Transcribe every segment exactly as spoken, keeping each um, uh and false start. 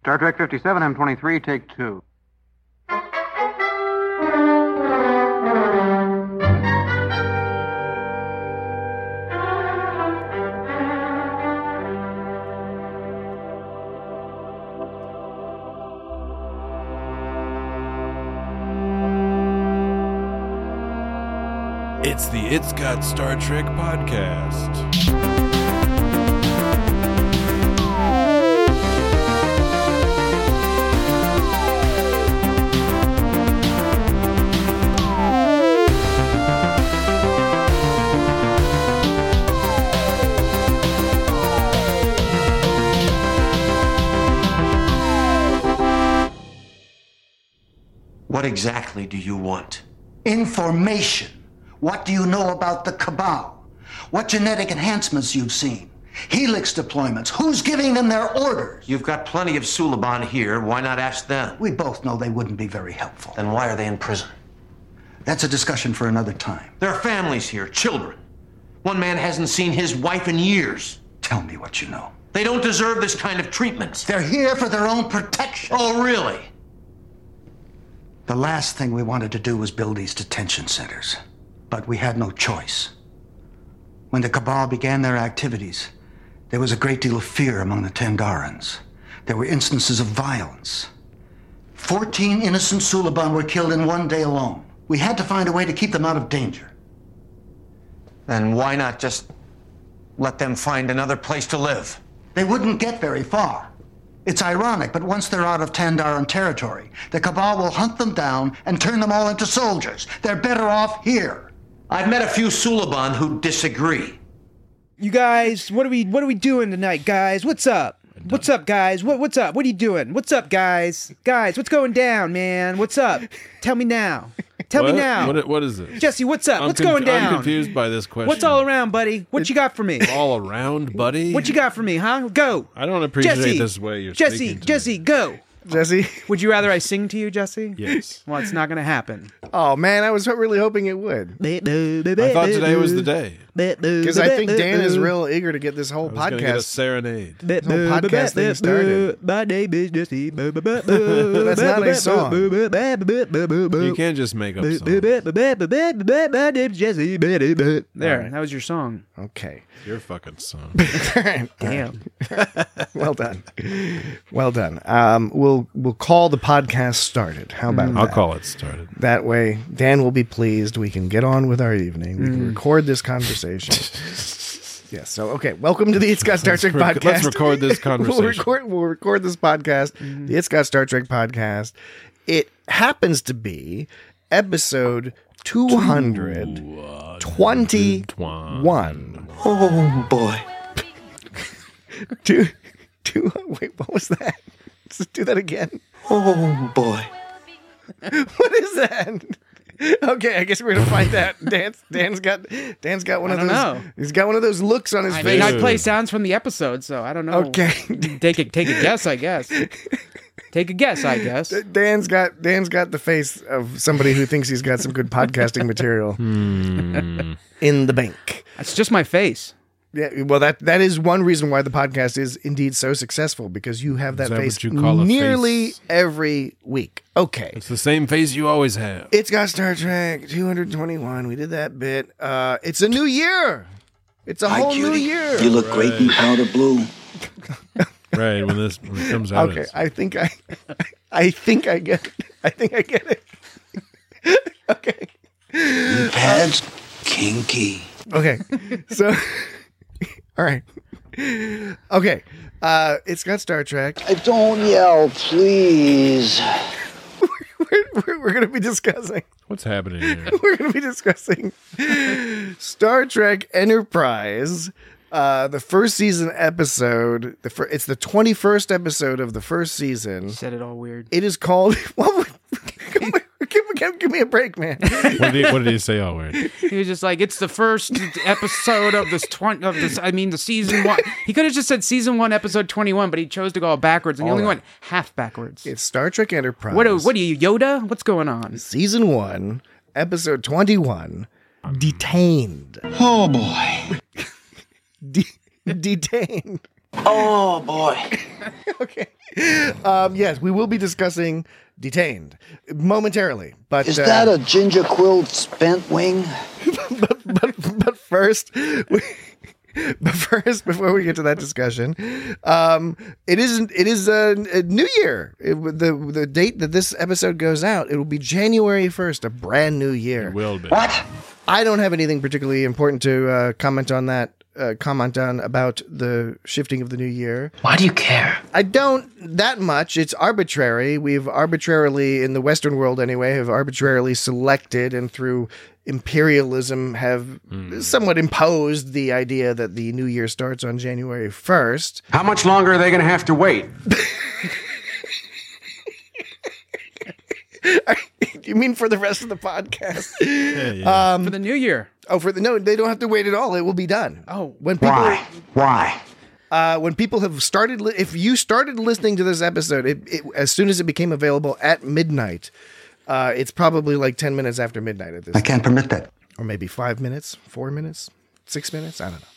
Star Trek fifty-seven, M twenty-three, take two. It's the It's Got Star Trek podcast. What exactly do you want? Information. What do you know about the Cabal? What genetic enhancements you've seen? Helix deployments. Who's giving them their orders? You've got plenty of Suliban here. Why not ask them? We both know they wouldn't be very helpful. Then why are they in prison? That's a discussion for another time. There are families here, children. One man hasn't seen his wife in years. Tell me what you know. They don't deserve this kind of treatment. They're here for their own protection. Oh, really? The last thing we wanted to do was build these detention centers. But we had no choice. When the Cabal began their activities, there was a great deal of fear among the Tandarans. There were instances of violence. Fourteen innocent Suliban were killed in one day alone. We had to find a way to keep them out of danger. Then why not just let them find another place to live? They wouldn't get very far. It's ironic, but once they're out of Tandaran territory, the Cabal will hunt them down and turn them all into soldiers. They're better off here. I've met a few Suliban who disagree. You guys, what are we what are we doing tonight, guys? What's up? What's up, guys? What what's up? What are you doing? What's up, guys? Guys, what's going down, man? What's up? Tell me now. Tell what? me now. What, what is it? Jesse, what's up? I'm what's conf- going down? I'm confused by this question. What's all around, buddy? What you got for me? All around, buddy? What you got for me, huh? Go. I don't appreciate Jesse, this way you're Jesse, speaking to Jesse, me. go. Jesse? Would you rather I sing to you, Jesse? Yes. Well, it's not going to happen. Oh, man, I was really hoping it would. I thought today was the day. Because I think Dan is real eager to get this whole I was going to get a podcast. serenade. This whole podcast thing started. My name is Jesse. That's not a song. You can't just make up songs. My name's Jesse. There, right. that was your song. Okay. Your fucking song. Damn. Well done. Well done. Um, we'll we'll call the podcast started. How about I'll that? call it started. That way, Dan will be pleased. We can get on with our evening. We can record this conversation. Yes. So, okay. Welcome to the It's Got Star Trek rec- podcast. let's record this conversation. we'll record. We'll record this podcast. The It's Got Star Trek podcast. It happens to be episode two hundred twenty-one. Oh, boy. Two, two. Wait, what was that? Let's do that again. Oh, boy. What is that? Okay, I guess we're gonna find that. Dan's Dan's got Dan's got one I of don't those. know. He's got one of those looks on his I face. mean, I play sounds from the episode, so I don't know. Okay. Take a take a guess, I guess. Take a guess, I guess. Dan's got Dan's got the face of somebody who thinks he's got some good podcasting material in the bank. It's just my face. Yeah, well, that that is one reason why the podcast is indeed so successful, because you have that, Is that face what you call a nearly face? every week. Okay. It's the same face you always have. It's Got Star Trek two hundred twenty-one. We did that bit. Uh, it's a new year. It's a Hi, whole new cutie. year. You look great in powder blue. Right, when this when it comes out. Okay, it's- I think I, I think I get it. I think I get it. Okay. Pads, kinky. Okay. So, all right. Okay. Uh, it's Got Star Trek. Don't yell, please. We're, we're, we're going to be discussing. What's happening here? We're going to be discussing Star Trek Enterprise. Uh, the first season episode. The fir- it's the twenty-first episode of the first season. You said it all weird. It is called. What? Give, give, give, give me a break, man. What did he, what did he say all weird? He was just like, it's the first episode of this twenty of this. I mean, the season one. He could have just said season one, episode twenty-one, but he chose to go backwards, and he All only right. went half backwards. It's Star Trek Enterprise. What? Are, what are you, Yoda? What's going on? Season one, episode twenty-one. Detained. Oh, boy. De- detained. Oh, boy. Okay. Um, yes, we will be discussing Detained momentarily, but Is uh, that a ginger quilled spent wing? but, but, but first, we, but first, before we get to that discussion, um, it isn't. It is a, a New Year. It, the the date that this episode goes out, it will be January first, a brand new year. It will be. What? I don't have anything particularly important to uh, comment on that. Uh, comment on about the shifting of the new year. Why do you care? I don't that much. It's arbitrary. We've arbitrarily, in the Western world anyway, have arbitrarily selected and through imperialism have Mm. somewhat imposed the idea that the new year starts on January first. How much longer are they going to have to wait? You mean for the rest of the podcast? Yeah, yeah. Um, For the new year. oh, for the no, they don't have to wait at all. It will be done. Oh. when people Why? Why? uh, when people have started, li- if you started listening to this episode, it, it, as soon as it became available at midnight, uh, it's probably like ten minutes after midnight at this, I can't permit that. or maybe five minutes, four minutes, six minutes. I don't know.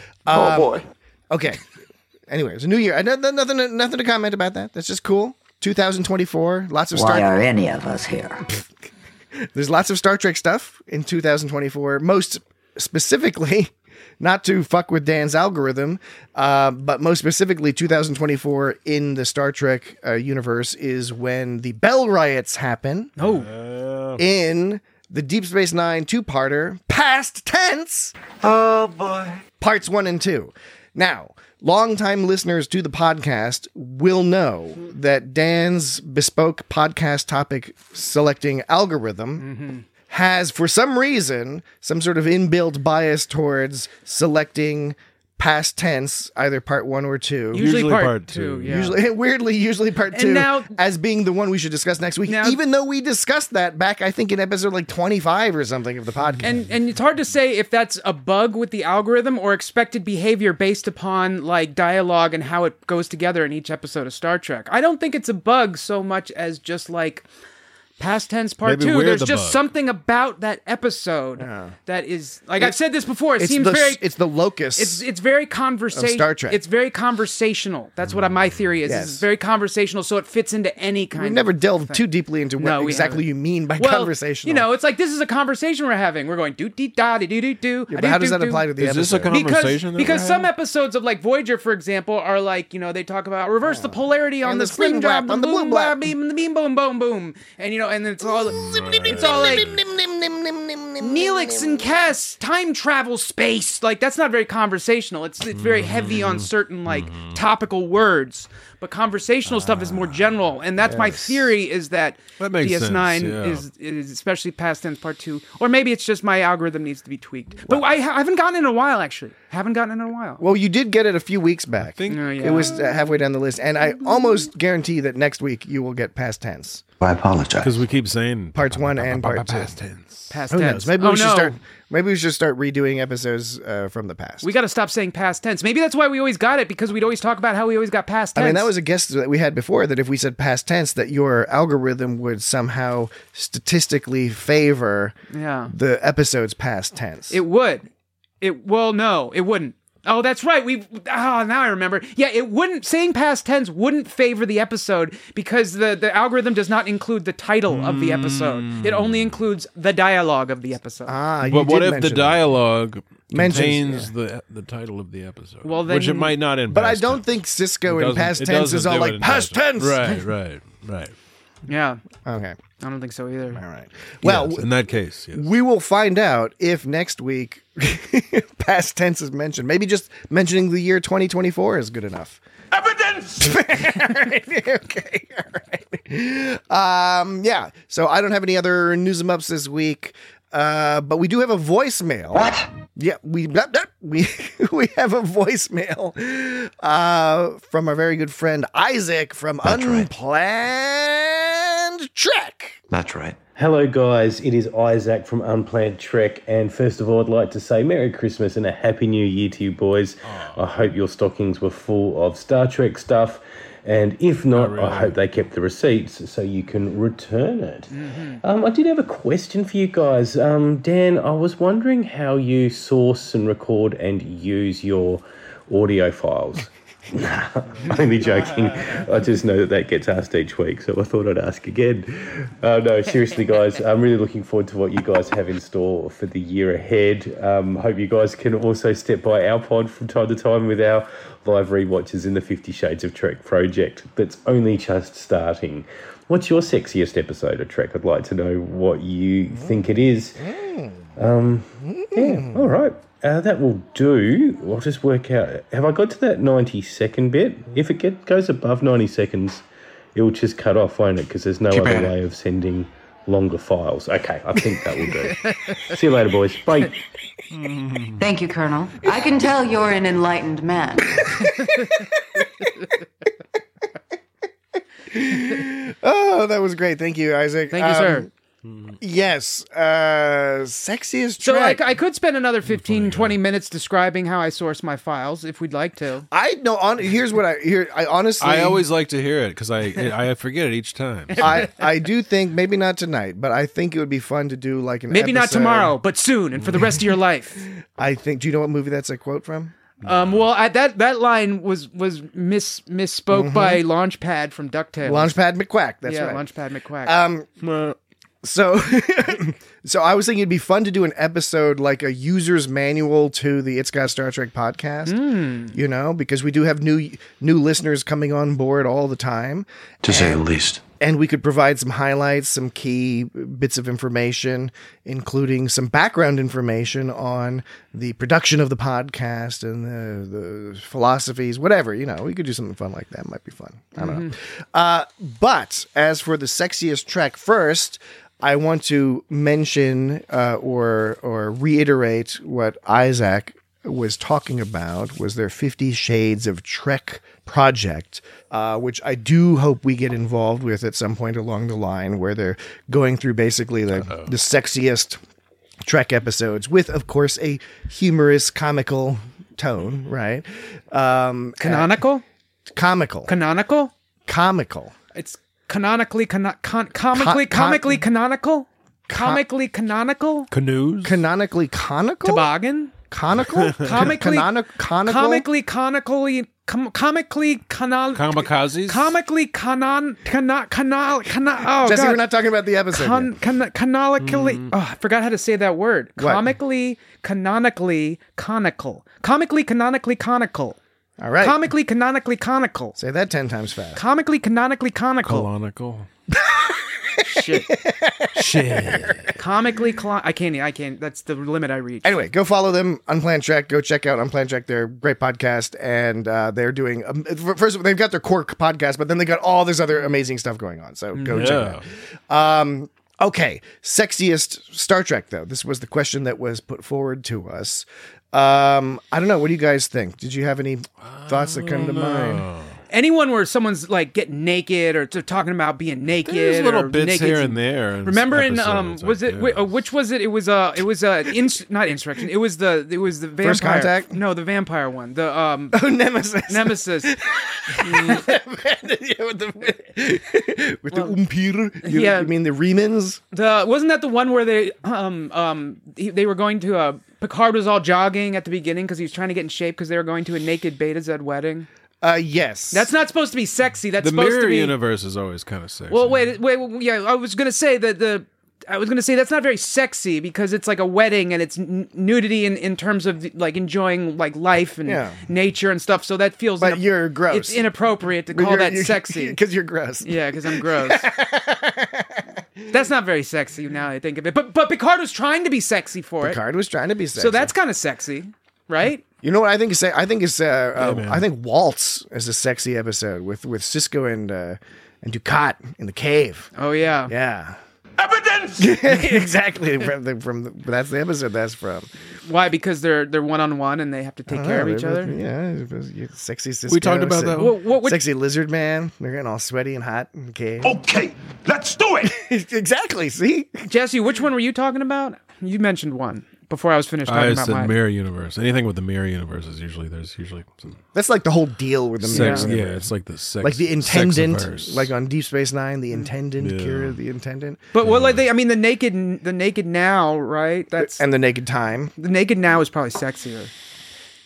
Oh boy. Okay. Anyway, it's a new year. I don't, nothing, to- nothing to comment about that. That's just cool. twenty twenty-four. Lots of Star. Why are any of us here? There's lots of Star Trek stuff in two thousand twenty-four. Most specifically, not to fuck with Dan's algorithm, uh, but most specifically, two thousand twenty-four in the Star Trek uh, universe is when the Bell riots happen Oh. in the Deep Space Nine two-parter, Past Tense. Oh, boy. Parts one and two. Now, longtime listeners to the podcast will know that Dan's bespoke podcast topic selecting algorithm has, for some reason, some sort of inbuilt bias towards selecting past tense, either part one or two. Usually, Usually part, part two. two. Yeah. Usually, weirdly, usually part And two, now- as being the one we should discuss next week. Now- even though we discussed that back, I think, in episode like twenty-five or something of the podcast. And and it's hard to say if that's a bug with the algorithm or expected behavior based upon like dialogue and how it goes together in each episode of Star Trek. I don't think it's a bug so much as just like past tense part Maybe two. we're There's the just bug. something about that episode that is like I've said this before. It it's seems the very it's the locus. It's it's very conversational. Star Trek. It's very conversational. That's what my theory is. Yes. It's very conversational, so it fits into any kind. we of never delved thing. too deeply into what No, we exactly haven't. you mean by Well, conversational. You know, it's like this is a conversation we're having. We're going do dee da dee doo doo doo. Yeah, but how does that apply to the Is this a episode? conversation? Because that because we're some having? episodes of like Voyager, for example, are like you know they talk about reverse the polarity on And the, the sling sling job, blap on the boom boom blap. blap, beam, the beam boom boom boom, and you know, and it's all it's all like Neelix and Cass time travel space. Like that's not very conversational. It's it's very heavy on certain like topical words. But conversational stuff is more general, and that's my theory. Is that, That makes D S nine sense, yeah. is is especially past tense part two, or maybe it's just my algorithm needs to be tweaked. But I, ha- I haven't gotten it in a while, actually. Haven't gotten it in a while. Well, you did get it a few weeks back. think- Oh, yeah. It was uh, halfway down the list, and I almost guarantee that next week you will get past tense, I apologize. Because we keep saying parts one and part two. past tense. Past Who tense. knows? Maybe oh, we should no. start. Maybe we should start redoing episodes uh, from the past. We got to stop saying past tense. Maybe that's why we always got it, because we'd always talk about how we always got past tense. I mean, that was a guess that we had before, that if we said past tense, that your algorithm would somehow statistically favor Yeah. the episode's past tense. It would. It well, no, it wouldn't. Oh, that's right. We ah, now I remember. Yeah, it wouldn't. Saying past tense wouldn't favor the episode because the the algorithm does not include the title of the episode. It only includes the dialogue of the episode. ah, you But what did if the mention that. dialogue Mentions- contains the the title of the episode? Well, which it then- might not in. But I past don't tense. think Cisco It in doesn't- past it tense is doesn't all do it like in past tense. Right, right, right. Yeah, Okay. I don't think so either. All right. Well, Yes, in that case, yes. we will find out if next week past tense is mentioned. Maybe just mentioning the year twenty twenty-four is good enough. Evidence! All right, okay. All right. Um, yeah. So I don't have any other news and ups this week. Uh, but we do have a voicemail. What? Yeah, we we we have a voicemail uh, from our very good friend Isaac from That's right. Unplanned Trek. That's right. Hello, guys. It is Isaac from Unplanned Trek. And first of all, I'd like to say Merry Christmas and a Happy New Year to you boys. I hope your stockings were full of Star Trek stuff. And if not, really. I hope they kept the receipts so you can return it. Um, I did have a question for you guys. Um, Dan, I was wondering how you source and record and use your audio files. Only joking. I just know that that gets asked each week, so I thought I'd ask again. Uh, no, seriously, guys, I'm really looking forward to what you guys have in store for the year ahead. Um, hope you guys can also step by our pod from time to time with our live rewatches in the Fifty Shades of Trek project that's only just starting. What's your sexiest episode of Trek? I'd like to know what you think it is. Um, yeah, all right. Uh, that will do. I'll just work out. Have I got to that ninety second bit? If it get, goes above ninety seconds, it will just cut off, won't it? Because there's no Keep other at it. way of sending longer files. Okay, I think that will do. See you later, boys. Bye. Thank you, Colonel. I can tell you're an enlightened man. Oh, that was great. Thank you, Isaac. Thank you, Um, sir. Yes. Uh, sexiest So I, Trek. I could spend another fifteen, twenty minutes describing how I source my files if we'd like to. I know. On here's what I here. I honestly. I always like to hear it because I I forget it each time. I I do think maybe not tonight, but I think it would be fun to do like an Maybe not episode- tomorrow, but soon and for the rest of your life. I think. Do you know what movie that's a quote from? Um, well, I, that that line was was miss misspoke by Launchpad from DuckTales. Launchpad McQuack. That's yeah, right. Launchpad McQuack. Um. So, so I was thinking it'd be fun to do an episode like a user's manual to the It's Got Star Trek podcast. Mm. You know, because we do have new new listeners coming on board all the time, To say the least. and we could provide some highlights, some key bits of information, including some background information on the production of the podcast and the, the philosophies, whatever. You know, we could do something fun like that. Might be fun. I don't know. Uh, but as for the sexiest Trek, first, I want to mention uh, or or reiterate what Isaac was talking about was their Fifty Shades of Trek project, uh, which I do hope we get involved with at some point along the line, where they're going through basically the, the sexiest Trek episodes with, of course, a humorous, comical tone, right? Um, Canonical? comical. Canonical? comical. It's canonically cano- con- comically Con- con- comically canonical? Comically canonical? Canoes. Canonically conical? Toboggan? Conical? Comically Canonic- conical? Comically conically com- comically canal Kamikazes. comically canon cano canal cano oh Jesse, God. we're not talking about the episode Con, yet. con, canonically, oh, I forgot how to say that word. What? Comically, canonically, conical. Comically, canonically, conical. All right. Comically, canonically, conical. Say that ten times fast. Comically, canonically, conical. Colonical. Shit. Shit. Comically, clon- I can't. I can't. That's the limit I reach. Anyway, go follow them, Unplanned Trek. Go check out Unplanned Trek. They're a great podcast, and uh, they're doing um, first. Of all, they've got their core podcast, but then they got all this other amazing stuff going on. So go check it out. Um, okay, sexiest Star Trek though. This was the question that was put forward to us. Um, I don't know. What do you guys think? Did you have any thoughts that come to mind? Anyone where someone's like getting naked or t- talking about being naked, There's little or bits naked here and there. in Remember in um episodes, was I it wh- uh, guess. which was it? It was uh it was uh ins- not insurrection. It was the it was the vampire. First Contact? No, the vampire one. The um Oh, Nemesis. Nemesis. Yeah, with the, with the Umpir. You, Yeah. you mean the Remans? The wasn't that the one where they um um he, they were going to uh Picard was all jogging at the beginning because he was trying to get in shape because they were going to a naked Beta Z wedding. Uh, yes. That's not supposed to be sexy. That's The supposed mirror to be. universe is always kind of sexy. Well, wait, wait, wait, yeah. I was gonna say that the. I was gonna say that's not very sexy because it's like a wedding and it's n- nudity in, in terms of like enjoying like life and Yeah. nature and stuff. So that feels. But you're gross. It's inappropriate to call that sexy. Because you're gross. Yeah, because I'm gross. That's not very sexy now that I think of it. But but Picard was trying to be sexy for it. Picard was trying to be sexy. So that's kind of sexy, right? You know what I think is I think it's uh, uh, man. I think Waltz is a sexy episode with with Cisco and uh, and Ducat in the cave. Oh yeah. Yeah. Evidence! Exactly. From the, from the, that's the episode that's from. Why? Because they're they're one on one and they have to take care of Oh, each they're- other. Yeah. it was- you- Sexy Cisco. We talked about se- that. What, what, what, Sexy lizard man. They're getting all sweaty and hot in the cave. Okay, let's do it! Exactly. See. Jesse, which one were you talking about? You mentioned one before I was finished talking I about said mine. mirror universe. Anything with the mirror universe is usually there's usually some That's like the whole deal with the sex. mirror Yeah, universe. it's like the sex. Like the intendant, sexiverse. like on Deep Space Nine, the intendant, Yeah. Kira, the intendant, But what like they? I mean, the naked, the naked now, right? That's and the Naked Time. the naked now is probably sexier.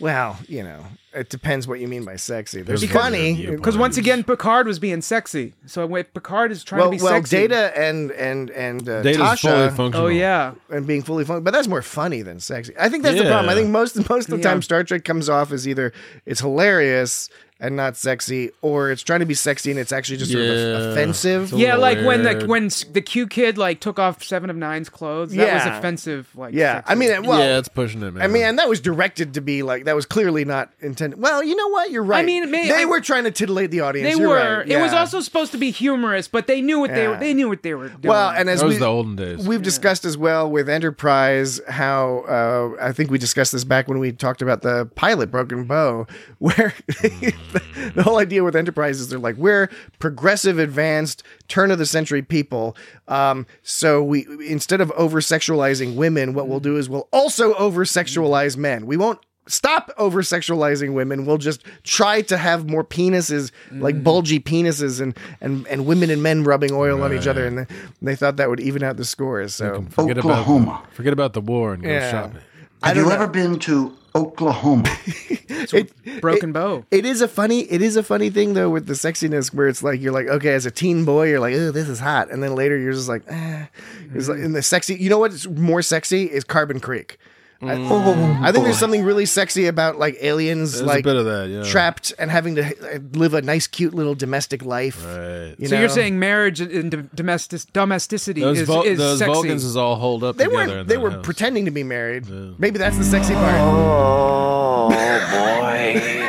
Well, you know, it depends what you mean by sexy. There's Because- funny. Because once again, Picard was being sexy. So when Picard is trying well, to be well, sexy. Data and and and uh, Data's fully Tasha functional. Oh yeah. and being fully functional, but that's more funny than sexy. I think that's the Yeah. problem. I think most most of the Yeah. time Star Trek comes off as either it's hilarious and not sexy, or it's trying to be sexy and it's actually just sort of Yeah. offensive. It's a Yeah, little like when the weird. when s- the Q kid like took off Seven of Nine's clothes. That Yeah. was offensive. Like Yeah, sexy. I mean, well, yeah, it's pushing it, man. I mean, and that was directed to be like that was clearly not intended. Well, you know what? You're right. I mean, may- they I- were trying to titillate the audience. they You're were. right. It was Yeah. also supposed to be humorous, but they knew what they Yeah. were. They knew what they were doing. well, and as that was we, the olden days. we've discussed as well with Enterprise, how uh, I think we discussed this back when we talked about the pilot Broken Bow, where the, the whole idea with Enterprise is they're like, we're progressive, advanced, turn of the century people. Um, so we instead of over sexualizing women, what we'll do is we'll also over sexualize men. We won't stop over sexualizing women. We'll just try to have more penises, like bulgy penises, and and and women and men rubbing oil on each other, and they, they thought that would even out the scores. So forget Oklahoma. about forget about the war and go Yeah. shopping. Have don't you know. ever been to Oklahoma? Broken Bow. it is a funny it is a funny thing though with the sexiness where it's like you're like, okay, as a teen boy you're like, oh, this is hot, and then later you're just like, eh. It's like in the sexy, you know what's more sexy is Carbon Creek. I, I think there's something really sexy about like aliens There's a like bit of that, yeah. trapped and having to uh, live a nice cute little domestic life. Right. You So know? you're saying marriage and d- domestic domesticity Those, is, Vul- is those sexy. Vulcans is all holed up they together. weren't in they that were house. pretending to be married. Maybe that's the sexy part. Oh, boy.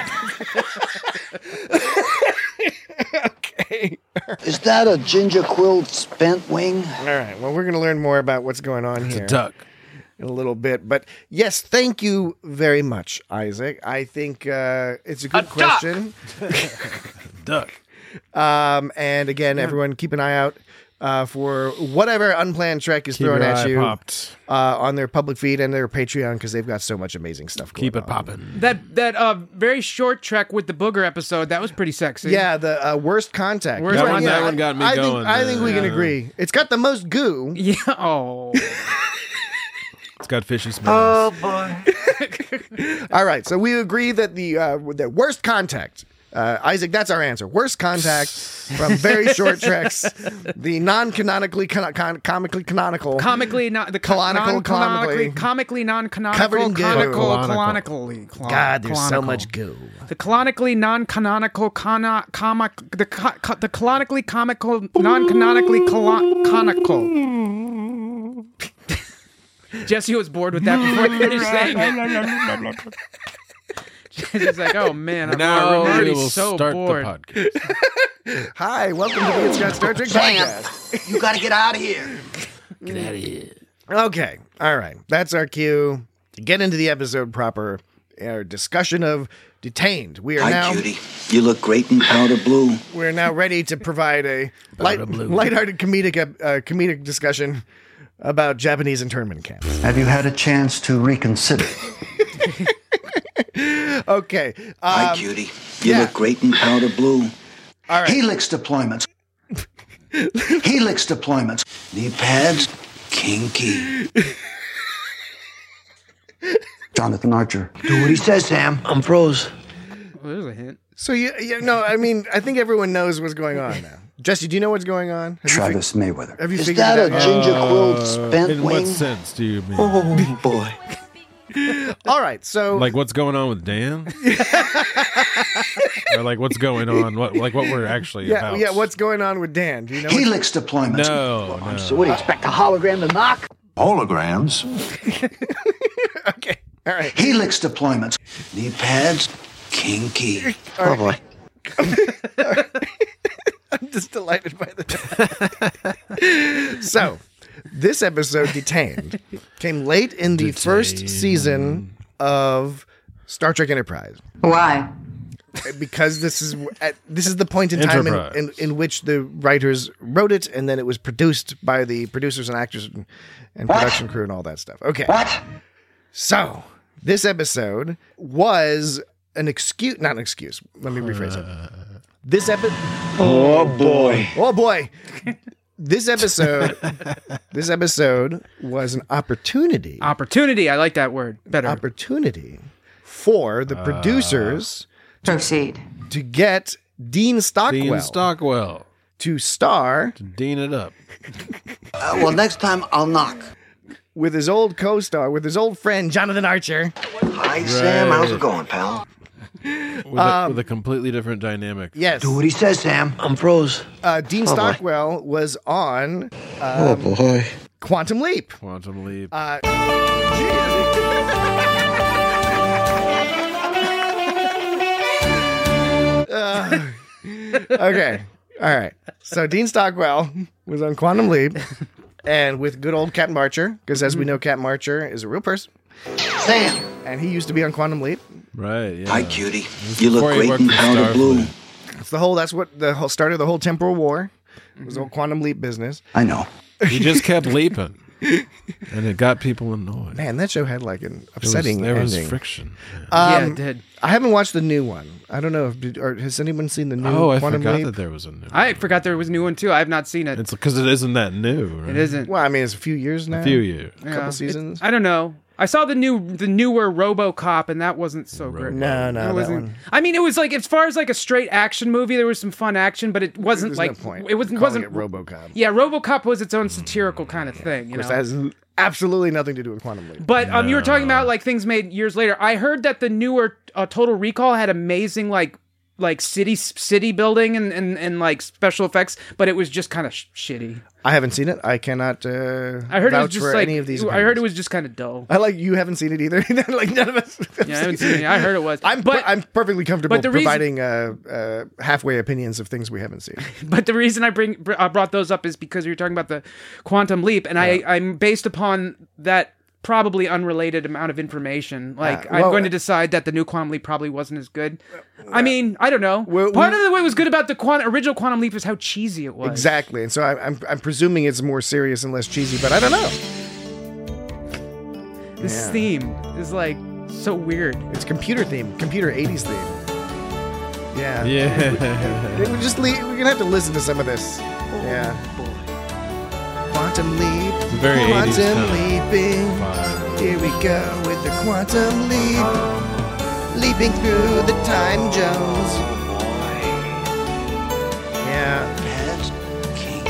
Okay. Is that a ginger quilled spent wing? All right. Well, we're going to learn more about what's going on It's here a duck. in a little bit. But yes, thank you very much, Isaac. I think uh, it's a good question. Duck. Um, and again, everyone keep an eye out uh, for whatever unplanned Trek is Keep thrown your at eye you popped. uh, on their public feed and their Patreon because they've got so much amazing stuff going Keep it on. popping. That that uh very short trek with the booger episode that was pretty sexy. Yeah, the uh, worst contact. Worst Right, That one- yeah, that I- one got me I going, Think, I think we can yeah. agree. It's got the most goo. Yeah. Oh. It's got fishy smells. All right, so we agree that the uh, the worst contact, uh, Isaac. That's our answer. Worst contact from very short treks, the non-canonically con- con- comically canonical. Comically not the Canonical, non-canonically, comically. comically non-canonical, Covered in goo. canonical, Canonical. canonically. clon- God, there's so canonical. much goo. The canonically non-canonical cano- comic the co- co- the canonically comical non-canonically colo- conical. Jesse was bored with that before they finished saying it. Jesse's like, oh man, I'm, now I'm we already will so start bored. the podcast. Hi, welcome to the It's Got Star Trek podcast. You gotta get out of here. Get out of here. Okay, all right, that's our cue to get into the episode proper. Our discussion of Detained. We are Hi, now cutie. You look great in powder blue. we're now ready to provide a light, blue. lighthearted comedic uh, comedic discussion about Japanese internment camps. Have you had a chance to reconsider? Okay, Hi, um, cutie. You yeah. look great in powder blue. all right. Helix deployments. Helix deployments. Knee pads, kinky. Jonathan Archer. Do what he says, Sam. I'm froze. Oh, there's a hint. So you, you no, I mean, I think everyone knows what's going on now. Jesse, do you know what's going on? Have Travis Mayweather. You, fig- have you Is figured that it a out? ginger quilled Uh, spent in wing? what sense do you mean? Oh, boy. All right, so Like what's going on with Dan? Or like what's going on? What like what we're actually yeah, about? yeah, what's going on with Dan? Do you know? what- Helix deployments. No, no. So what do you expect, a hologram to knock? Holograms? Okay, all right. Helix deployments. Knee pads, kinky. Oh boy. I'm just delighted by that. So, this episode, Detained, came late in the first Detained. season of Star Trek Enterprise. Why? Because this is at, this is the point in time in, Enterprise. in, in which the writers wrote it, and then it was produced by the producers and actors and, and production crew and all that stuff. Okay. What? So, this episode was an excuse, not an excuse. Let me rephrase it. This episode, Oh, boy. oh boy, this episode, this episode was an opportunity, Opportunity. I like that word better. opportunity for the producers Proceed. to get Dean Stockwell, Dean Stockwell to star to Dean it up. Uh, well, next time I'll knock. with his old co-star, with his old friend Jonathan Archer. Hi, Sam. How's it going, pal? With, a, with a completely different dynamic. Yes. Do what he says, Sam. I'm froze. Uh, Dean Oh, boy. Stockwell was on um, Oh, boy. Quantum Leap. Quantum Leap. Uh, uh, okay. All right. So Dean Stockwell was on Quantum Leap and with good old Captain Marcher, because as we know, Captain Marcher is a real person. Sam. And he used to be on Quantum Leap. Right, yeah. Hi, cutie. You look before he great worked in for powder blue. Starfleet. It's the whole, that's what the whole started the whole temporal war. It was all Quantum Leap business. I know. He just kept leaping. And it got people annoyed. Man, that show had like an It was- upsetting there was ending. friction. yeah, Um, it did. I haven't watched the new one. I don't know if did, or has anyone seen the new Oh, I Quantum forgot Leap? that there was a new. I forgot there was a new one too. I have not seen it. It's because it isn't that new. Right? It isn't. Well, I mean, it's a few years now. A few years. A couple Yeah. seasons. It- I don't know. I saw the new, the newer RoboCop, and that wasn't so great. No, no, It that wasn't. one. I mean, it was like as far as like a straight action movie, there was some fun action, but it wasn't There's like no point. it wasn't calling wasn't it RoboCop. Yeah, RoboCop was its own satirical kind of thing. You Which know. has absolutely nothing to do with Quantum Leap. But um, you were talking about like things made years later. I heard that the newer uh, Total Recall had amazing like like city city building and, and, and like special effects, but it was just kind of sh- shitty. I haven't seen it. I cannot uh, I heard it was vouch just for like any of these. I heard it opinions. was just kind of dull. I like you haven't seen it either. Like none of us. have Yeah, I haven't seen seen it. I heard it was. I'm but I'm perfectly comfortable but the reason- providing uh, uh, halfway opinions of things we haven't seen. But the reason I bring br- I brought those up is because you're talking about the Quantum Leap, and I I'm based upon that probably unrelated amount of information. Like Yeah, I'm well, going to decide that the new Quantum Leap probably wasn't as good. I mean, I don't know. Well, Part we- of the what was good about the quantum, original Quantum Leap is how cheesy it was. Exactly, and so I, I'm I'm presuming it's more serious and less cheesy, but I don't know. This Yeah. theme is like so weird. It's computer theme, computer eighties theme. Yeah. Yeah. We just le- we're gonna have to listen to some of this. Yeah. Quantum leap. It's a very eighties quantum kind of leaping. vibe. Here we go with the quantum leap. Leaping through the time zones. Yeah. That's kinky.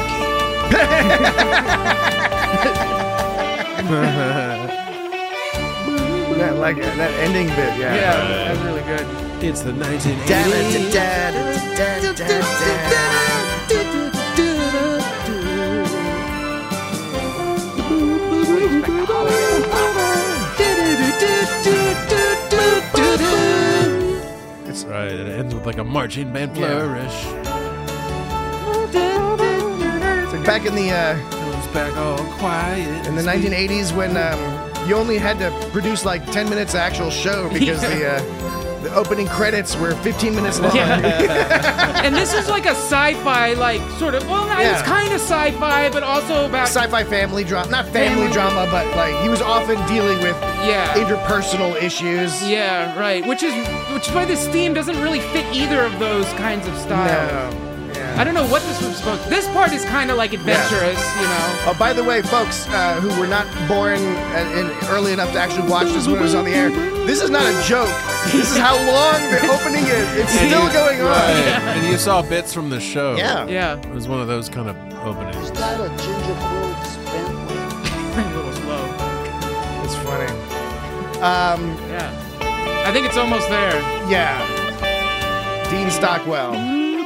That like that ending bit. Yeah. Yeah, that's really good. It's the nineteen Da, eighties. da, da, da, da, da, It's Right, and it ends with like a marching band flourish. it's like back in the uh, Comes back all quiet. in the nineteen eighties when um, you only had to produce like ten minutes of actual show because the uh, the opening credits were fifteen minutes long. Yeah. And this is like a sci-fi, like sort of. Well, Yeah. it's kind of sci-fi, but also about. Sci-fi family drama, not family, Family- drama, but like he was often dealing with Yeah. interpersonal issues. Yeah, right. Which is which is why this theme doesn't really fit either of those kinds of styles. No. Yeah. I don't know what this was supposed. This part is kind of like adventurous, you know. Oh, by the way, folks uh, who were not born uh, in, early enough to actually watch this when it was on the air, this is not a joke. This is how long the opening is. It's still going on. Right. And you saw bits from the show. Yeah. Yeah, It was one of those kind of openings. Is that a gingerbread Bentley? a little slow. It's funny. Um, Yeah, I think it's almost there. yeah. Dean Stockwell.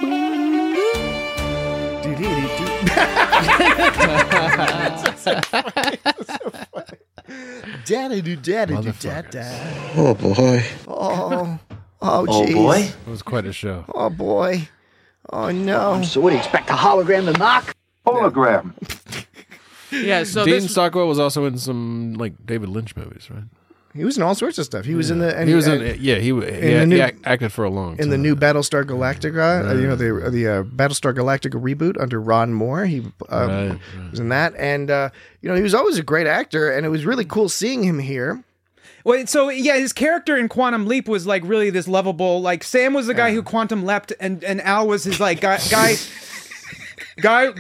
Daddy do daddy do dad dad. Oh, boy. Oh, oh, Oh, jeez. boy. It was quite a show. Oh boy. Oh no. So what do you expect, a hologram to knock? Hologram. Yeah, so Dean this. Stockwell was also in some like David Lynch movies, right? He was in all sorts of stuff. He was in the. And he was uh, in. Yeah, he, he, the new- he ac- acted for a long time. in the new Battlestar Galactica, uh, you know the the uh, Battlestar Galactica reboot under Ron Moore. He um, Right, right. was in that, and uh, you know he was always a great actor, and it was really cool seeing him here. Well, so yeah, his character in Quantum Leap was like really this lovable. Like Sam was the guy who quantum leapt, and and Al was his like guy. guy Guy,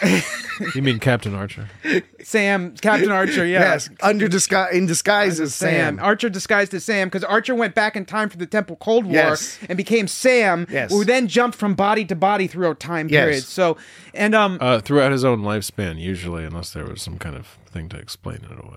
You mean Captain Archer? Sam, Captain Archer, yeah. Yes, under disguise in disguise as Sam. Archer disguised as Sam because Archer went back in time for the Temple Cold War Yes. and became Sam, Yes. who then jumped from body to body through a time Yes. period. So, and um, Uh, throughout his own lifespan, usually, unless there was some kind of thing to explain it away.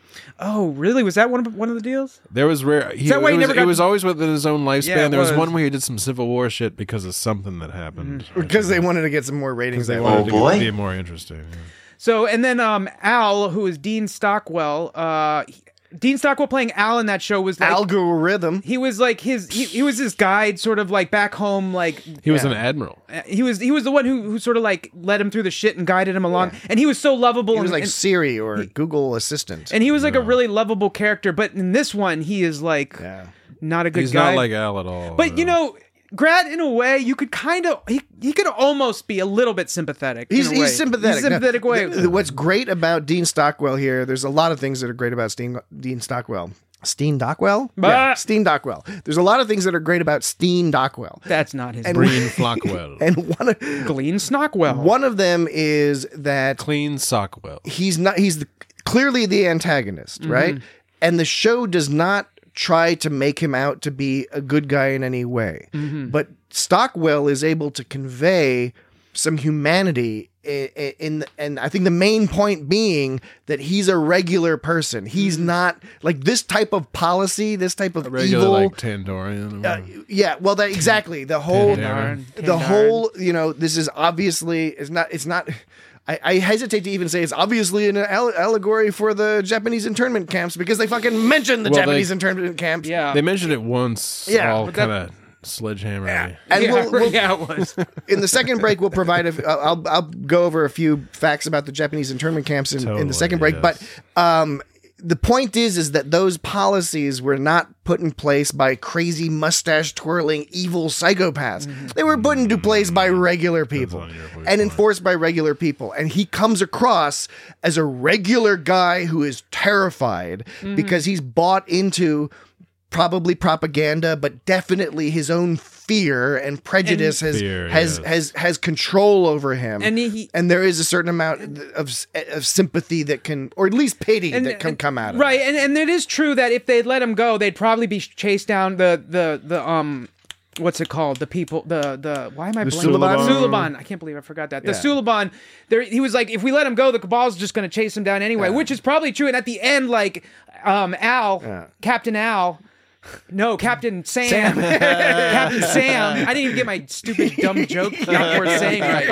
oh, really? Was that one of one of the deals? There was rare. He, that why it, he was, never got- it was always within his own lifespan. Yeah, it there was. was. one where he did some Civil War shit because of something that happened. Because they wanted to get some more ratings. They That wanted way. to boy. get- be more interesting. yeah. So, and then um, Al, who is Dean Stockwell, uh, he- Dean Stockwell playing Al in that show was like Algorithm. he was like his he, he was his guide, sort of like back home, like He was an admiral. uh, he was he was the one who who sort of like led him through the shit and guided him along, and he was so lovable. He was and, like and, Siri or Google Assistant. and he was like a really lovable character. But in this one, he is like Yeah. not a good He's guy. not like Al at all. But you know, Grat, in a way, you could kind of he he could almost be a little bit sympathetic. in He's, a way. he's sympathetic. He's sympathetic Now, way. th- th- what's great about Dean Stockwell here, there's a lot of things that are great about Steen, Dean Stockwell. Steen Dockwell? Bah. Yeah, Steen Dockwell. There's a lot of things that are great about Steen Dockwell. That's not his. And- name. Breen Flockwell. And one of, Glean Snockwell. one of them is that Clean Sockwell. he's not he's the, clearly the antagonist, Mm-hmm. right? And the show does not try to make him out to be a good guy in any way. Mm-hmm. But Stockwell is able to convey some humanity in, in and I think the main point being that he's a regular person. He's not like this type of policy, this type of A regular evil. like Tandorian. or Uh, whatever. yeah, well, that exactly the whole, Pandaren. the Pandaren. whole, you know, this is obviously it's not, it's not. I, I hesitate to even say it's obviously an alle- allegory for the Japanese internment camps because they fucking mentioned the Well, they- Japanese internment camps. Yeah. They mentioned it once. Yeah, all but that- kind of sledgehammer. And yeah, we'll, we'll, yeah, it was. in the second break, we'll provide. A, I'll I'll go over a few facts about the Japanese internment camps in, in Totally, the second break. yes. But um, the point is, is that those policies were not put in place by crazy mustache twirling evil psychopaths. They were put into place by regular people on your and point. enforced by regular people. And he comes across as a regular guy who is terrified because he's bought into probably propaganda, but definitely his own fear and prejudice has Fear, has, yes. has has control over him. And he- and there is a certain amount of of sympathy that can, or at least pity, that can come out of right, it. and and it is true that if they'd let him go, they'd probably be chased down the the the um. What's it called? The people, the the. Why am I The blanking? Suliban? Suliban. I can't believe I forgot that. The Yeah. Suliban. There, he was like, if we let him go, the Cabal's just going to chase him down anyway, which is probably true. And at the end, like, um, Al, Yeah. Captain Al. No, Captain Sam. Captain Sam. I didn't even get my stupid dumb joke not worth saying right.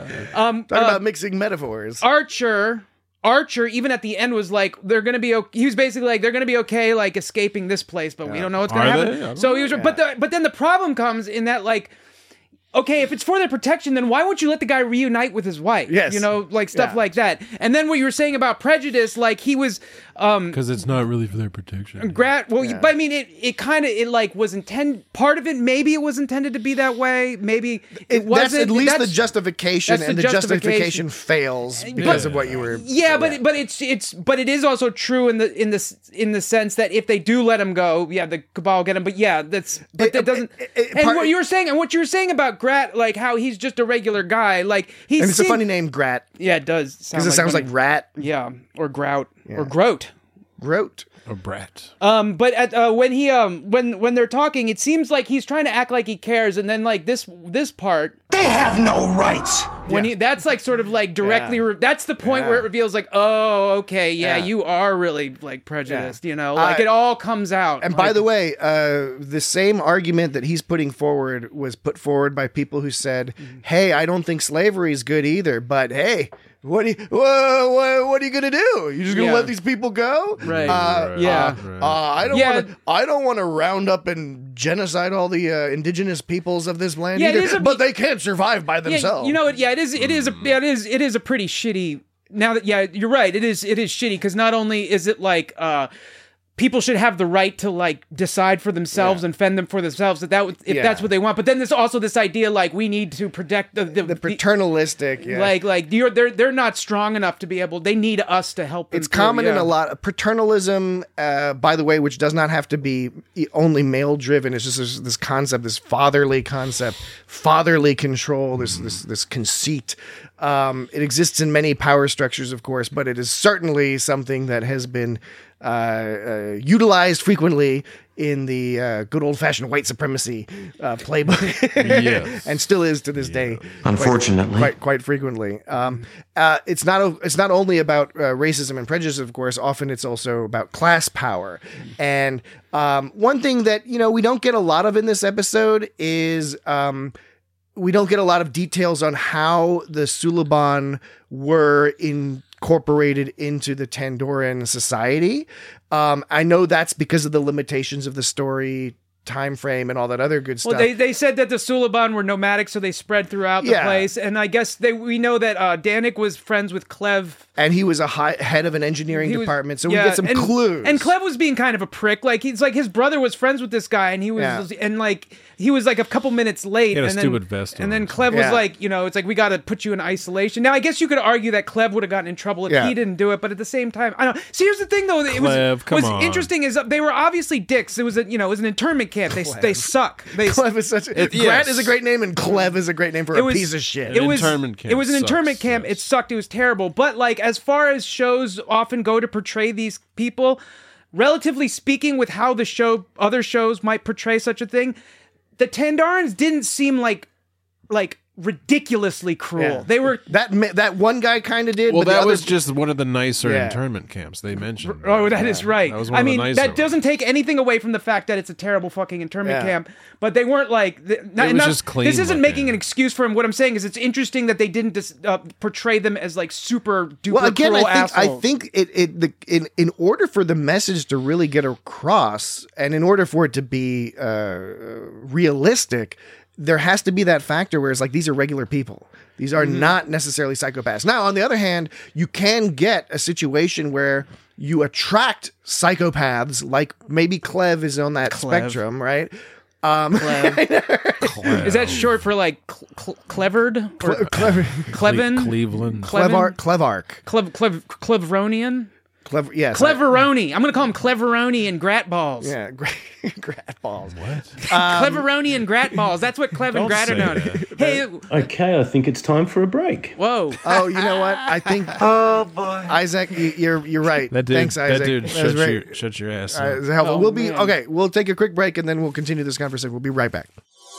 Um, Talk uh, about mixing metaphors. Archer, Archer, even at the end was like, they're gonna be. Okay. He was basically like, they're gonna be okay, like escaping this place, but we don't know what's gonna Are they? I happen. don't So he was, but the, but then the problem comes in that like. Okay, if it's for their protection, then why won't you let the guy reunite with his wife? Yes. You know, like stuff Yeah. like that. And then what you were saying about prejudice, like he was, um, Because it's not really for their protection. Grat. Well, Yeah. but I mean, it, it kind of, it like was intended. Part of it, maybe it was intended to be that way. Maybe it, It, wasn't. that's at least the That's- justification, that's the and the justification. justification, fails because of what you were. Yeah, but but it's it's but it is also true in the in this in the sense that if they do let him go, yeah, the Cabal will get him. But yeah, that's but It- that doesn't. it- it- and part- what you were saying, and what you were saying about Grat, like how he's just a regular guy, like he's. And it's a seen- funny name, Grat, Yeah, it does sound because it sounds one like of- rat. yeah, or grout or groat. Groat. A brat. Um, but at, uh, when he um when when they're talking, it seems like he's trying to act like he cares, and then like this this part They have no rights. when he that's like sort of like directly Yeah. re- that's the point Yeah. where it reveals like, oh, okay, yeah, Yeah. you are really like prejudiced, Yeah. you know, like I- it all comes out. And like, by the way, uh, the same argument that he's putting forward was put forward by people who said, "Hey, I don't think slavery is good either, but hey, what are you, wha- wha- what are you gonna do? You just gonna Yeah. let these people go? Right. Uh, Right, yeah. right. Uh, I don't Yeah. want to. I don't want to round up and genocide all the uh, indigenous peoples of this land Yeah, it either. is a- but they can't survive by yeah, themselves. you know what? Yeah, it is. It is a. Yeah, it is. It is a pretty shitty. Now that yeah, you're right. It is. It is shitty because not only is it like. uh people should have the right to like decide for themselves Yeah. and fend them for themselves. That that would- if Yeah. that's what they want. But then there's also this idea like we need to protect the the, The paternalistic, yeah. like like you're they're they're not strong enough to be able. They need us to help. them It's through, common in yeah. a lot of paternalism, uh, by the way, which does not have to be e- only male driven. It's just this, this concept, this fatherly concept, fatherly control, this this this conceit. Um, it exists in many power structures, of course, but it is certainly something that has been uh, uh, utilized frequently in the uh, good old fashioned white supremacy uh, playbook, Yes. and still is to this day. quite- Unfortunately. quite quite frequently. Um, uh, it's not a, it's not only about uh, racism and prejudice, of course. Often it's also about class power. And um, one thing that you know we don't get a lot of in this episode is um, we don't get a lot of details on how the Suliban were incorporated into the Tandoran society. Um, I know that's because of the limitations of the story time frame and all that other good stuff. Well, they, they said that the Suliban were nomadic, so they spread throughout the Yeah. place. And I guess they we know that uh, Danik was friends with Clev. and he was a high, head of an engineering He was- department, so yeah, we get some and, clues. And Clev was being kind of a prick. Like he's like his brother was friends with this guy, and he was Yeah. and like he was like a couple minutes late. He had a and then, stupid vest And on. then Clev Yeah. was like, you know, it's like we got to put you in isolation. Now I guess you could argue that Clev would have gotten in trouble if Yeah. he didn't do it, but at the same time, I don't. See, here's the thing though. It Clev, was come was on. interesting is that they were obviously dicks. It was a you know it was an internment camp. They they suck. They Clev is such a, It- Grant yes. is a great name, and Clev is a great name for It a was- piece of shit. It An was internment camp It was an sucks, internment camp. yes. It sucked. It was terrible. But like, as far as shows often go to portray these people, relatively speaking, with how the show, other shows might portray such a thing, the Tandarans didn't seem like like ridiculously cruel. Yeah. They were. that ma- that one guy kind of did. Well, but the that other- was just one of the nicer Yeah. internment camps they mentioned. Oh, that is right. That was one I of the mean, nicer that ones. doesn't take anything away from the fact that it's a terrible fucking internment Yeah. camp. But they weren't like. th- not, was not- just clean This isn't making looking. an excuse for him. What I'm saying is, it's interesting that they didn't dis, uh, portray them as like super duper well, again, cruel I think I assholes. think it it the in in order for the message to really get across, and in order for it to be uh, realistic, there has to be that factor where it's like these are regular people. These are Mm-hmm. not necessarily psychopaths. Now, on the other hand, you can get a situation where you attract psychopaths, like maybe Clev is on that spectrum, right? Um, Is that short for like cl- cl- clevered or Clever, Clevin? Cleveland. Clevin? Clevark, Clevark, Clev, Clev, Cleveronian? Clever, yes, Cleveroni. I'm going to call him Cleveroni and Grat Balls. yeah, great, grat balls. What? Cleveroni and Grat Balls. That's what Clev and Don't Grat are say known. that. Hey, Okay, I think it's time for a break. whoa. Oh, you know what? I think. Oh boy, Isaac, you, you're you're right. That dude, Thanks, Isaac. that dude was shut, very- your, shut your ass uh, up. it's helpful. Oh, we'll be man. okay. We'll take a quick break and then we'll continue this conversation. We'll be right back.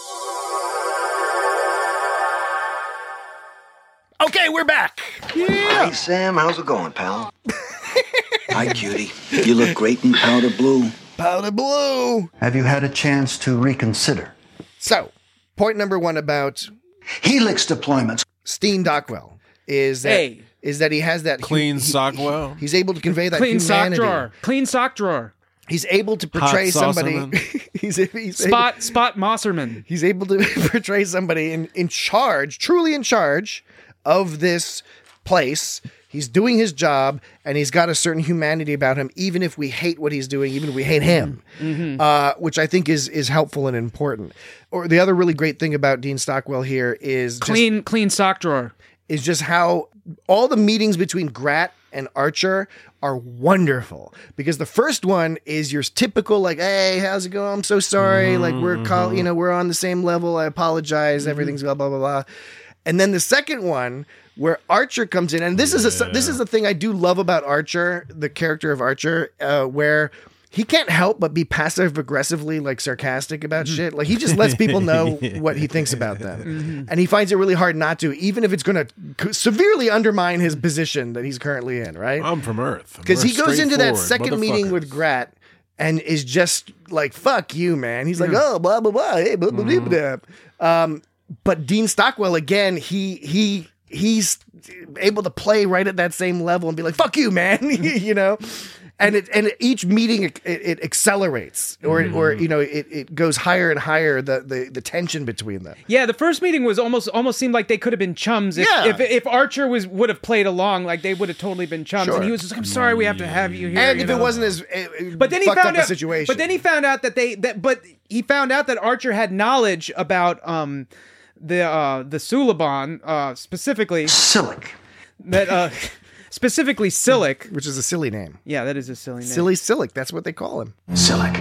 Okay, we're back. Hey, Sam, how's it going, pal? Hi, cutie. You look great in powder blue. Powder blue. Have you had a chance to reconsider? So, point number one about Helix deployments. Steen Dockwell is that Hey. is that he has that Clean he- Sockwell. He's able to convey that Clean sock humanity. drawer. Clean sock drawer. He's able to portray sauce somebody. on them. he's he's Spot Spot Mosserman. He's able to portray somebody in, in charge, truly in charge of this place. He's doing his job, and he's got a certain humanity about him, even if we hate what he's doing, even if we hate him, uh, which I think is is helpful and important. Or the other really great thing about Dean Stockwell here is just, Clean Clean sock drawer. is just how all the meetings between Grat and Archer are wonderful, because the first one is your typical like, hey, how's it going? I'm so sorry. Like we're call, you know, we're on the same level. I apologize. Everything's blah, blah, blah, blah. And then the second one where Archer comes in, and this is a, this is the thing I do love about Archer, the character of Archer, uh, where he can't help but be passive aggressively like sarcastic about shit. Like he just lets people know what he thinks about them. And he finds it really hard not to, even if it's going to severely undermine his position that he's currently in, right? I'm from Earth. Because he goes into that Straightforward, second meeting with motherfuckers. Grat and is just like, fuck you, man. He's like, oh, blah, blah, blah. Hey, blah, blah, blah, blah. Um, but Dean Stockwell, again, he he he's able to play right at that same level and be like, fuck you, man. You know? and it and each meeting it, it accelerates, or Mm-hmm. or you know it, it goes higher and higher the, the the tension between them. Yeah, the first meeting was almost almost seemed like they could have been chums. If, Yeah. if if Archer was would have played along, like they would have totally been chums. Sure. And he was just like, "I'm sorry, we have to have you here." And you if know? it wasn't as uh, but then he fucked found up out a situation, But then he found out that they that but he found out that Archer had knowledge about um the uh the Suliban uh specifically Silic. that uh specifically Silic. which is a silly name. Yeah, that is a silly name. Silly Silic, that's what they call him. Silic.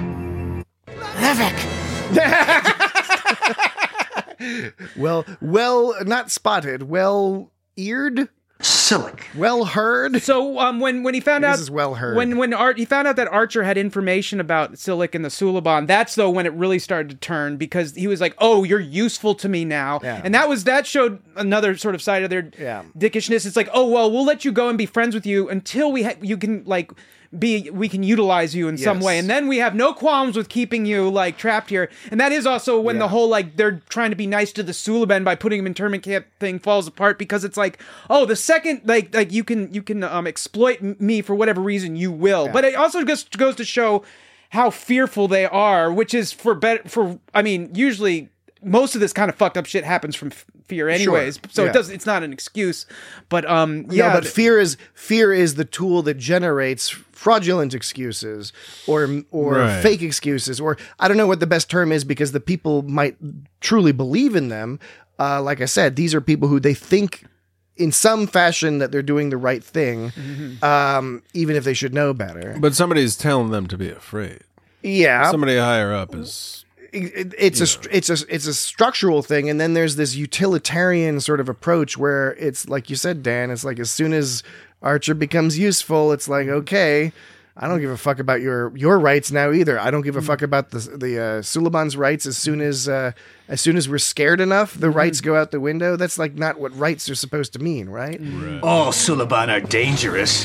Well, well, not spotted, well eared, Silic. well heard. So um, when when he found This out is well heard. when when Art he found out that Archer had information about Silic and the Suliban, that's though when it really started to turn, because he was like, "Oh, you're useful to me now," Yeah. and that was that showed another sort of side of their Yeah. dickishness. It's like, "Oh well, we'll let you go and be friends with you until we ha- you can like." Be we can utilize you in some Yes. way, and then we have no qualms with keeping you like trapped here. And that is also when Yeah. the whole like they're trying to be nice to the Suliban by putting him in internment camp thing falls apart, because it's like, oh, the second like like you can you can um exploit m- me for whatever reason you will. But it also just goes to show how fearful they are, which is for better for I mean usually most of this kind of fucked up shit happens from f- fear anyways, Sure. so Yeah. it does it's not an excuse. But um yeah, Yeah, but th- fear is fear is the tool that generates fraudulent excuses or or Right. fake excuses, or I don't know what the best term is, because the people might truly believe in them. Uh, like I said, these are people who they think in some fashion that they're doing the right thing, Mm-hmm. um, even if they should know better. But somebody's telling them to be afraid. Yeah, Somebody higher up is. it, it's a str- it's a it's a structural thing, and then there's this utilitarian sort of approach where it's like you said, Dan. It's like as soon as Archer becomes useful, it's like, okay, I don't give a fuck about your your rights now either. I don't give a fuck about the the uh, Suliban's rights. As soon as uh, as soon as we're scared enough, the rights go out the window. That's like not what rights are supposed to mean, right? All Suliban are dangerous.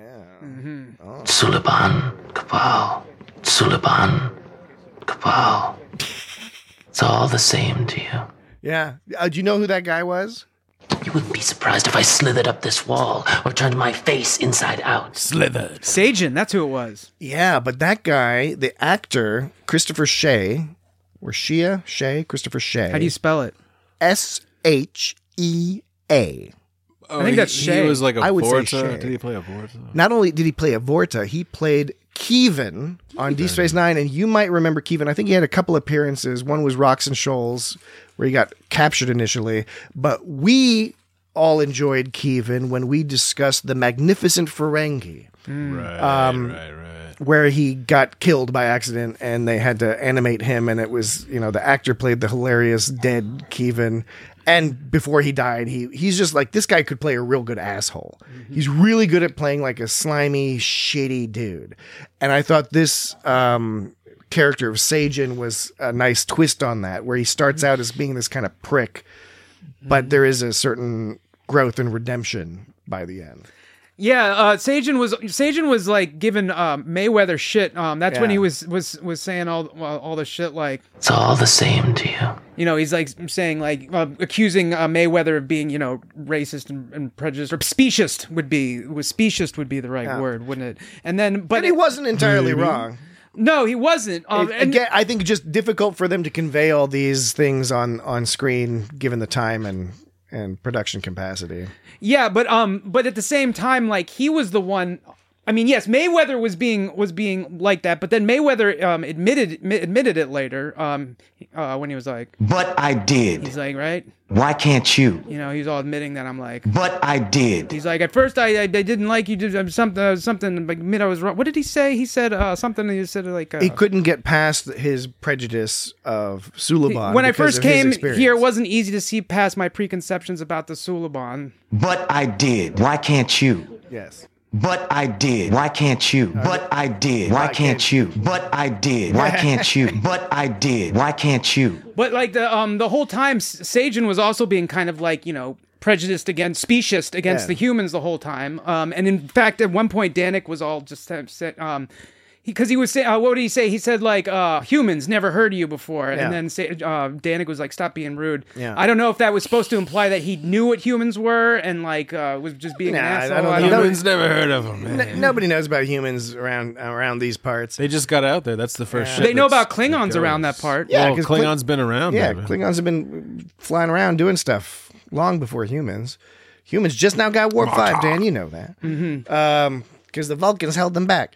Suliban, Cabal, Suliban, Cabal. It's all the same to you. Yeah. Uh, do you know who that guy was? You wouldn't be surprised if I slithered up this wall or turned my face inside out. Slithered. Sagen, that's who it was. Yeah, but that guy, the actor Christopher Shea, or Shea, Shea, Christopher Shea. How do you spell it? S H E A. Oh, I think that's he, Shay. He was like a I would say Vorta. Shay. Did he play a Vorta? Not only did he play a Vorta, he played Kevin on Deep Space Nine, and you might remember Kevin. I think he had a couple appearances. One was Rocks and Shoals, where he got captured initially, but we all enjoyed Kevin when we discussed the Magnificent Ferengi, Right, Um, right, right. where he got killed by accident, and they had to animate him, and it was, you know, the actor played the hilarious dead Kevin. And before he died, he he's just like, this guy could play a real good asshole. He's really good at playing like a slimy, shady dude. And I thought this um, character of Sagen was a nice twist on that, where he starts out as being this kind of prick, but there is a certain growth and redemption by the end. Yeah, uh, Sagen was Sagen was like giving um, Mayweather shit. Um, that's when Yeah. he was was was saying all well, all the shit like, It's all the same to you. you know, he's like saying like uh, accusing uh, Mayweather of being, you know, racist and, and prejudiced, or specious would be was specious would be the right Yeah. word, wouldn't it? And then, but But he wasn't entirely wrong. No, he wasn't. Um, It- and, again, I think just difficult for them to convey all these things on on screen, given the time and and production capacity. Yeah, but um, but at the same time, like he was the one. I mean, yes, Mayweather was being was being like that, but then Mayweather um admitted admitted it later. Um, uh, when he was like, But I did. he's like, right, Why can't you? you know, he's all admitting that I'm like. But I did. He's like, at first I I, I didn't like you, did um, something uh, something like admit I was wrong. What did he say? He said uh, something. He said like uh, He couldn't get past his prejudice of Suliban. when I because first of his came experience. here, it wasn't easy to see past my preconceptions about the Suliban. But I did. Why can't you? Yes. But I did. Why can't you? But I did. Why can't you? But I did. Why can't you? But I did. Why can't you? But like the um the whole time, S- Sagen was also being kind of like, you know, prejudiced against, specious against Yeah. the humans the whole time. Um, and in fact, at one point, Danik was all just uh, said, um, because he, he was saying, uh, what did he say? He said like, uh, humans never heard of you before, Yeah. and then say, uh, Danik was like, stop being rude. Yeah. I don't know if that was supposed to imply that he knew what humans were and like uh, was just being Nah, an I asshole. don't I know. don't know. Humans never heard of them. Man. N- nobody knows about humans around around these parts. They just got out there. That's the first. shit They know that's- about Klingons that around goes. that part. Yeah, well, 'cause Klingons Kling- been around. Yeah, baby. Klingons have been flying around doing stuff long before humans. Humans just now got warp five, Dan. You know that. Mm-hmm. Um, because the Vulcans held them back.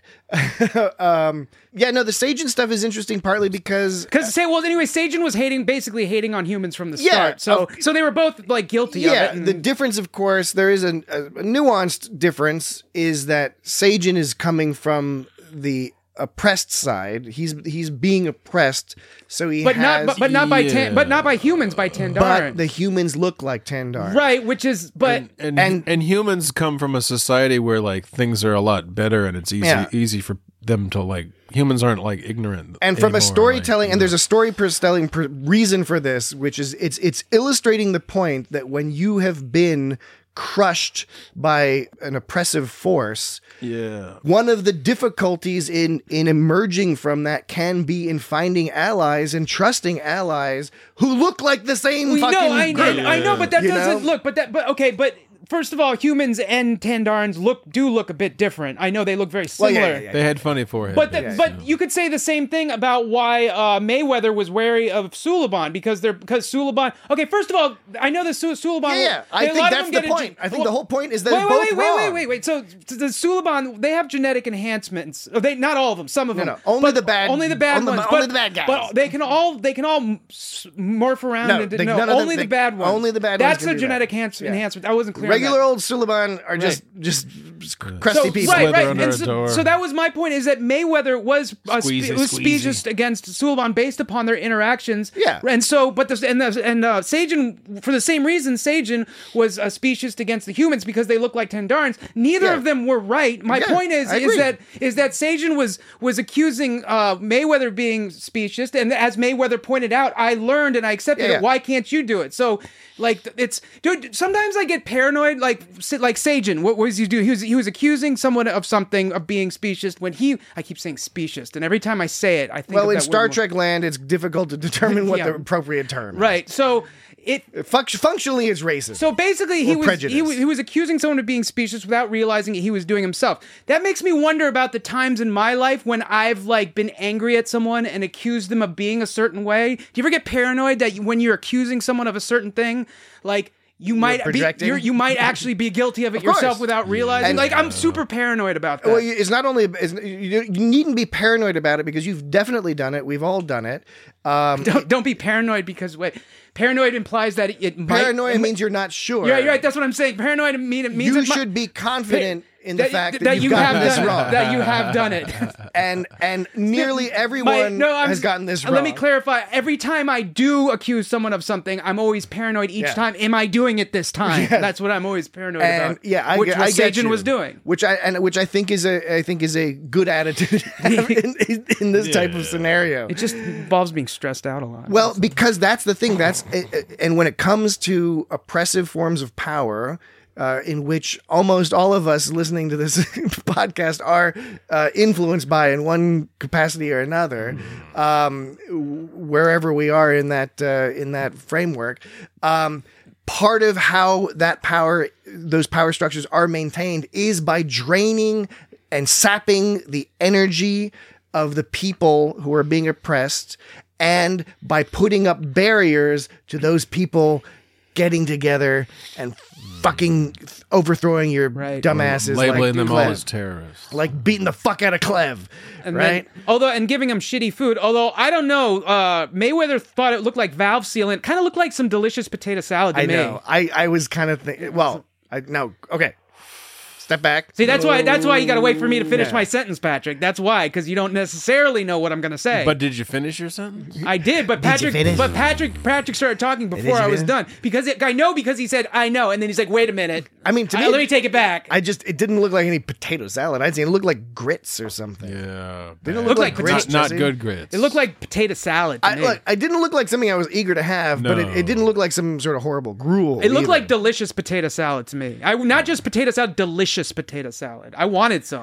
um, yeah, no, the Sajin stuff is interesting partly because Because say well anyway, Sajin was hating basically hating on humans from the Yeah, start. So of- so they were both like guilty yeah, of it. and- the difference, of course, there is a, a, a nuanced difference. Is that Sajin is coming from the oppressed side. He's he's being oppressed, so he but has. not but, but not by Yeah. tan, but not by humans by Tandarin. but the humans look like Tandar. right, which is but and, And- and humans come from a society where like things are a lot better and it's easy Yeah. easy for them to like humans aren't like ignorant And from a anymore, storytelling, like, and there's a story per telling per reason for this, which is it's it's illustrating the point that when you have been crushed by an oppressive force, yeah one of the difficulties in in emerging from that can be in finding allies and trusting allies who look like the same we fucking know I know group. I know, but that You doesn't know? look. But that but okay, but. First of all, humans and Tandarans look do look a bit different. I know they look very Well, similar. yeah, yeah, yeah. they had funny foreheads. But the, but you could say the same thing about why uh, Mayweather was wary of Suliban because they're because Suliban. Okay, first of all, I know that Su- Suliban. Yeah, yeah. I a think lot of that's them the get a point. ge- I think the whole point is that wait, it's wait, both wait, wait, wrong. wait, wait, wait. So the Suliban, they have genetic enhancements. Oh, They not all of them, some of them. no. Only But the bad- only the bad only the- ones. only but, the bad guys. But they can all they can all m- s- morph around. No, into, they- no, none of them- only they- the bad ones. only the bad ones That's can a do genetic that. enhance- Yeah. enhancement. I wasn't clear. on Regular that. old Suliban are just just crusty so, people. Right, right. under And a so, door. so that was my point: is that Mayweather was uh, spe- Squeezy, was squeezy. specious against Suliban based upon their interactions. Yeah. And so, but the and the, and uh, Sajin, for the same reason, Sajin was uh, specious against the humans because they look like Tandarans. Neither Yeah. of them were right. My Yeah, point is I is agree. that is that Sajin was was accusing uh, Mayweather of being specious, and as Mayweather pointed out, I learned and I accepted Yeah, yeah. it. Why can't you do it? So, like, it's dude. Sometimes I get paranoid. Like, like Sajin. What was he do? He was he was accusing someone of something of being specious when he. I keep saying specious, and every time I say it, I think. Well, of in that Star word more. Trek land, it's difficult to determine what Yeah. the appropriate term is. Right. So it. Func- functionally, it's racist. So basically, he Or was, prejudice. he was he was accusing someone of being specious without realizing he was doing himself. That makes me wonder about the times in my life when I've like been angry at someone and accused them of being a certain way. Do you ever get paranoid that you, when you're accusing someone of a certain thing, like you might be, projecting? you're, you might actually be guilty of it Of course. yourself without realizing? And- like I'm super paranoid about that. Well, you- it's not only it's, you, you needn't be paranoid about it because you've definitely done it. We've all done it. Um, don't don't be paranoid because wait, paranoid implies that it might. paranoia it, means you're not sure. Yeah, you're right. That's what I'm saying. Paranoid mean, it means You it mi- should be confident in the that- fact that, that you've you gotten have this done, wrong. that you have done it. and and nearly My- everyone no, I'm- has gotten this wrong. Let me clarify. Every time I do accuse someone of something, I'm always paranoid each Yeah. time. Am I doing it this time? Yeah. That's what I'm always paranoid And about. yeah, I, which get- what I get Sajin you. was doing. which I and which I think is a I think is a good attitude in, in, in this type of scenario. It just involves being stressed out a lot. Well, because that's the thing. That's and when it comes to oppressive forms of power, uh, in which almost all of us listening to this podcast are uh, influenced by in one capacity or another, um, wherever we are in that uh, in that framework. Um, part of how that power, those power structures are maintained, is by draining and sapping the energy of the people who are being oppressed, and by putting up barriers to those people getting together and fucking overthrowing your Right. dumbasses, labeling like them all Clev. as terrorists. like beating the fuck out of Clev, And right? then, although and giving him shitty food. Although I don't know, uh, Mayweather thought it looked like valve sealant. Kind of looked like some delicious potato salad to I me. know. I, I was kind of thinking. Well, I no. Okay, step back. See, that's why that's why you got to wait for me to finish Yeah. my sentence, Patrick. That's why, because you don't necessarily know what I'm going to say. But did you finish your sentence? I did, but Patrick, finish? but Patrick, Patrick started talking before you I was finish? done because it, I know because he said I know, and then he's like, wait a minute. I mean, to Uh, me, let me take it back. I just it didn't look like any potato salad. I'd say it looked like grits or something. Yeah. Didn't it bad. look like like grits? not, not Jesse? good grits. It looked like potato salad to I, me. look, I didn't look like something I was eager to have, but it, No. it didn't look like some sort of horrible gruel. it looked either. like delicious potato salad to me. I not just potato salad, delicious potato salad. I wanted some.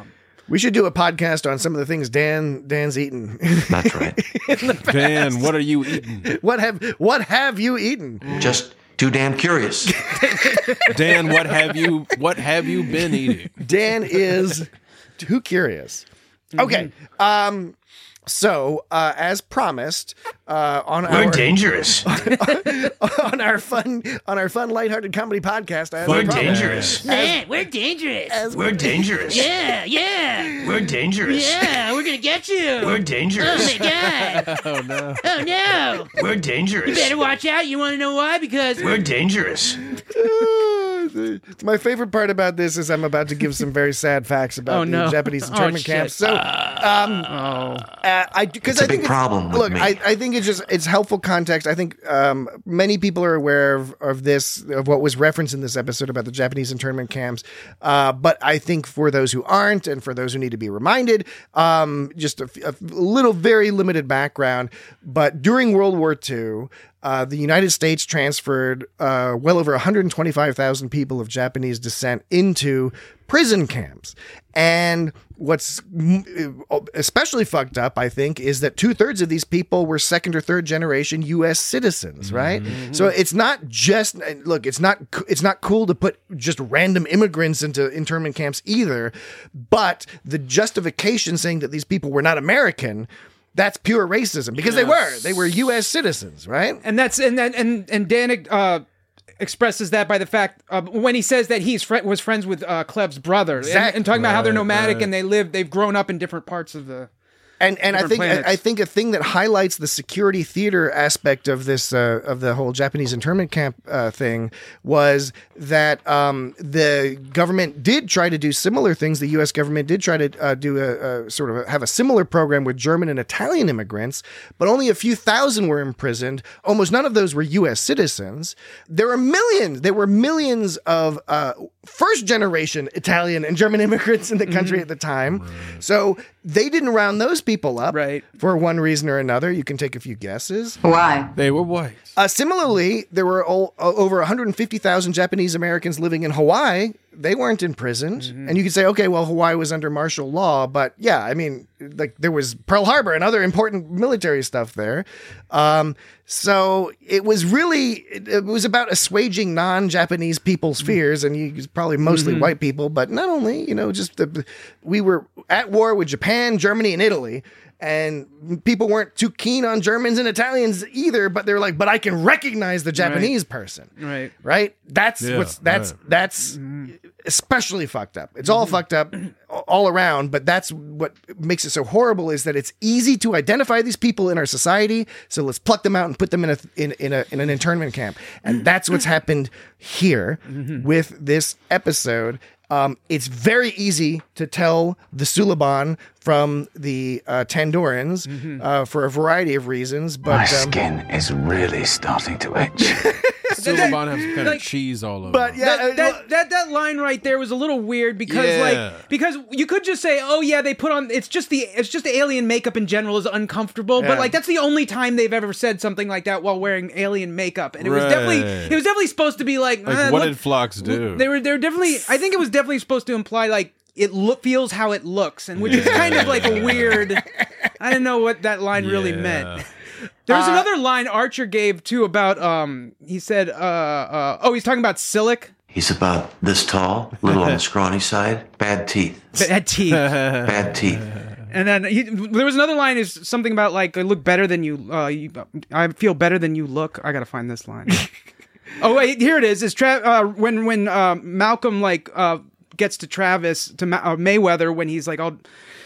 We should do a podcast on some of the things Dan Dan's eaten. That's right. Dan, what are you eating? What have what have you eaten? Just too damn curious. Dan, what have you what have you been eating? Dan is too curious. Okay. Um So, uh, as promised, uh, on We're our dangerous. on our fun on our fun lighthearted comedy podcast, as We're I promised, dangerous. Yeah, we're dangerous. We're dangerous. Yeah, yeah. We're dangerous. Yeah, we're gonna get you. We're Oh dangerous. my god. Oh no. Oh no. We're dangerous. You better watch out. You want to know why? Because We're dangerous. My favorite part about this is I'm about to give some very sad facts about Oh, the no. Japanese Oh, internment shit. camps. So, um, Oh. uh, I because It's I a big think problem with look, me. I, I think it's just it's helpful context. I think um, many people are aware of, of this of what was referenced in this episode about the Japanese internment camps. Uh, but I think for those who aren't, and for those who need to be reminded, um, just a, a little very limited background. But during World War Two. Uh, the United States transferred uh, well over one hundred twenty-five thousand people of Japanese descent into prison camps. And what's m- especially fucked up, I think, is that two thirds of these people were second or third generation U S citizens, right? Mm-hmm. So it's not just look, it's not it's not cool to put just random immigrants into internment camps either. But the justification saying that these people were not American. That's pure racism because yes. they were. They were U S citizens, right? And that's and then and and Dan uh, expresses that by the fact uh, when he says that he's fr- was friends with uh, Clev's brother, exactly. and, and talking about how they're nomadic right. and they live, they've grown up in different parts of the. And and I think planets. I think a thing that highlights the security theater aspect of this uh, of the whole Japanese internment camp uh, thing was that um, the government did try to do similar things. The U S government did try to uh, do a, a sort of a, have a similar program with German and Italian immigrants, but only a few thousand were imprisoned. Almost none of those were U S citizens. There were millions. There were millions of uh, first generation Italian and German immigrants in the country mm-hmm. at the time. Right. So they didn't round those people up right. for one reason or another. You can take a few guesses. Why? They were white. Uh, similarly, there were o- over one hundred fifty thousand Japanese Americans living in Hawaii. They weren't imprisoned. Mm-hmm. And you could say, okay, well, Hawaii was under martial law. But yeah, I mean, like there was Pearl Harbor and other important military stuff there. Um, so it was really, it, it was about assuaging non-Japanese people's fears. And you probably mostly mm-hmm. white people, but not only, you know, just the, we were at war with Japan, Germany, and Italy. And people weren't too keen on Germans and Italians either, but they were like, but I can recognize the Japanese right. person. Right. Right? That's yeah, what's that's right. that's especially fucked up. It's all mm-hmm. fucked up all around, but that's what makes it so horrible is that it's easy to identify these people in our society. So let's pluck them out and put them in a in, in a in an internment camp. And that's what's happened here mm-hmm. with this episode. Um, it's very easy to tell the Suliban from the uh, Tandorans mm-hmm. uh, for a variety of reasons. But my um, skin is really starting to itch. Suliban has some kind like, of cheese all over. But yeah, that, that, that that line right there was a little weird because yeah. like because you could just say, oh yeah, they put on it's just the it's just the alien makeup in general is uncomfortable. Yeah. But like that's the only time they've ever said something like that while wearing alien makeup, and it was right. definitely it was definitely supposed to be like, like eh, what look, did Phlox do? They were they were definitely I think it was definitely supposed to imply like. It look feels how it looks, and which yeah. is kind of like a weird. I don't know what that line really yeah. meant. There was uh, another line Archer gave too about. Um, he said, uh, uh, "Oh, he's talking about Silic." He's about this tall, little on the scrawny side, bad teeth. Bad teeth. Bad teeth. And then he, there was another line is something about like I look better than you, uh, you. I feel better than you look. I gotta find this line. Oh wait, here it is. Is Tra- uh, when when uh, Malcolm like. Uh, gets to Travis to Ma- uh, Mayweather when he's like all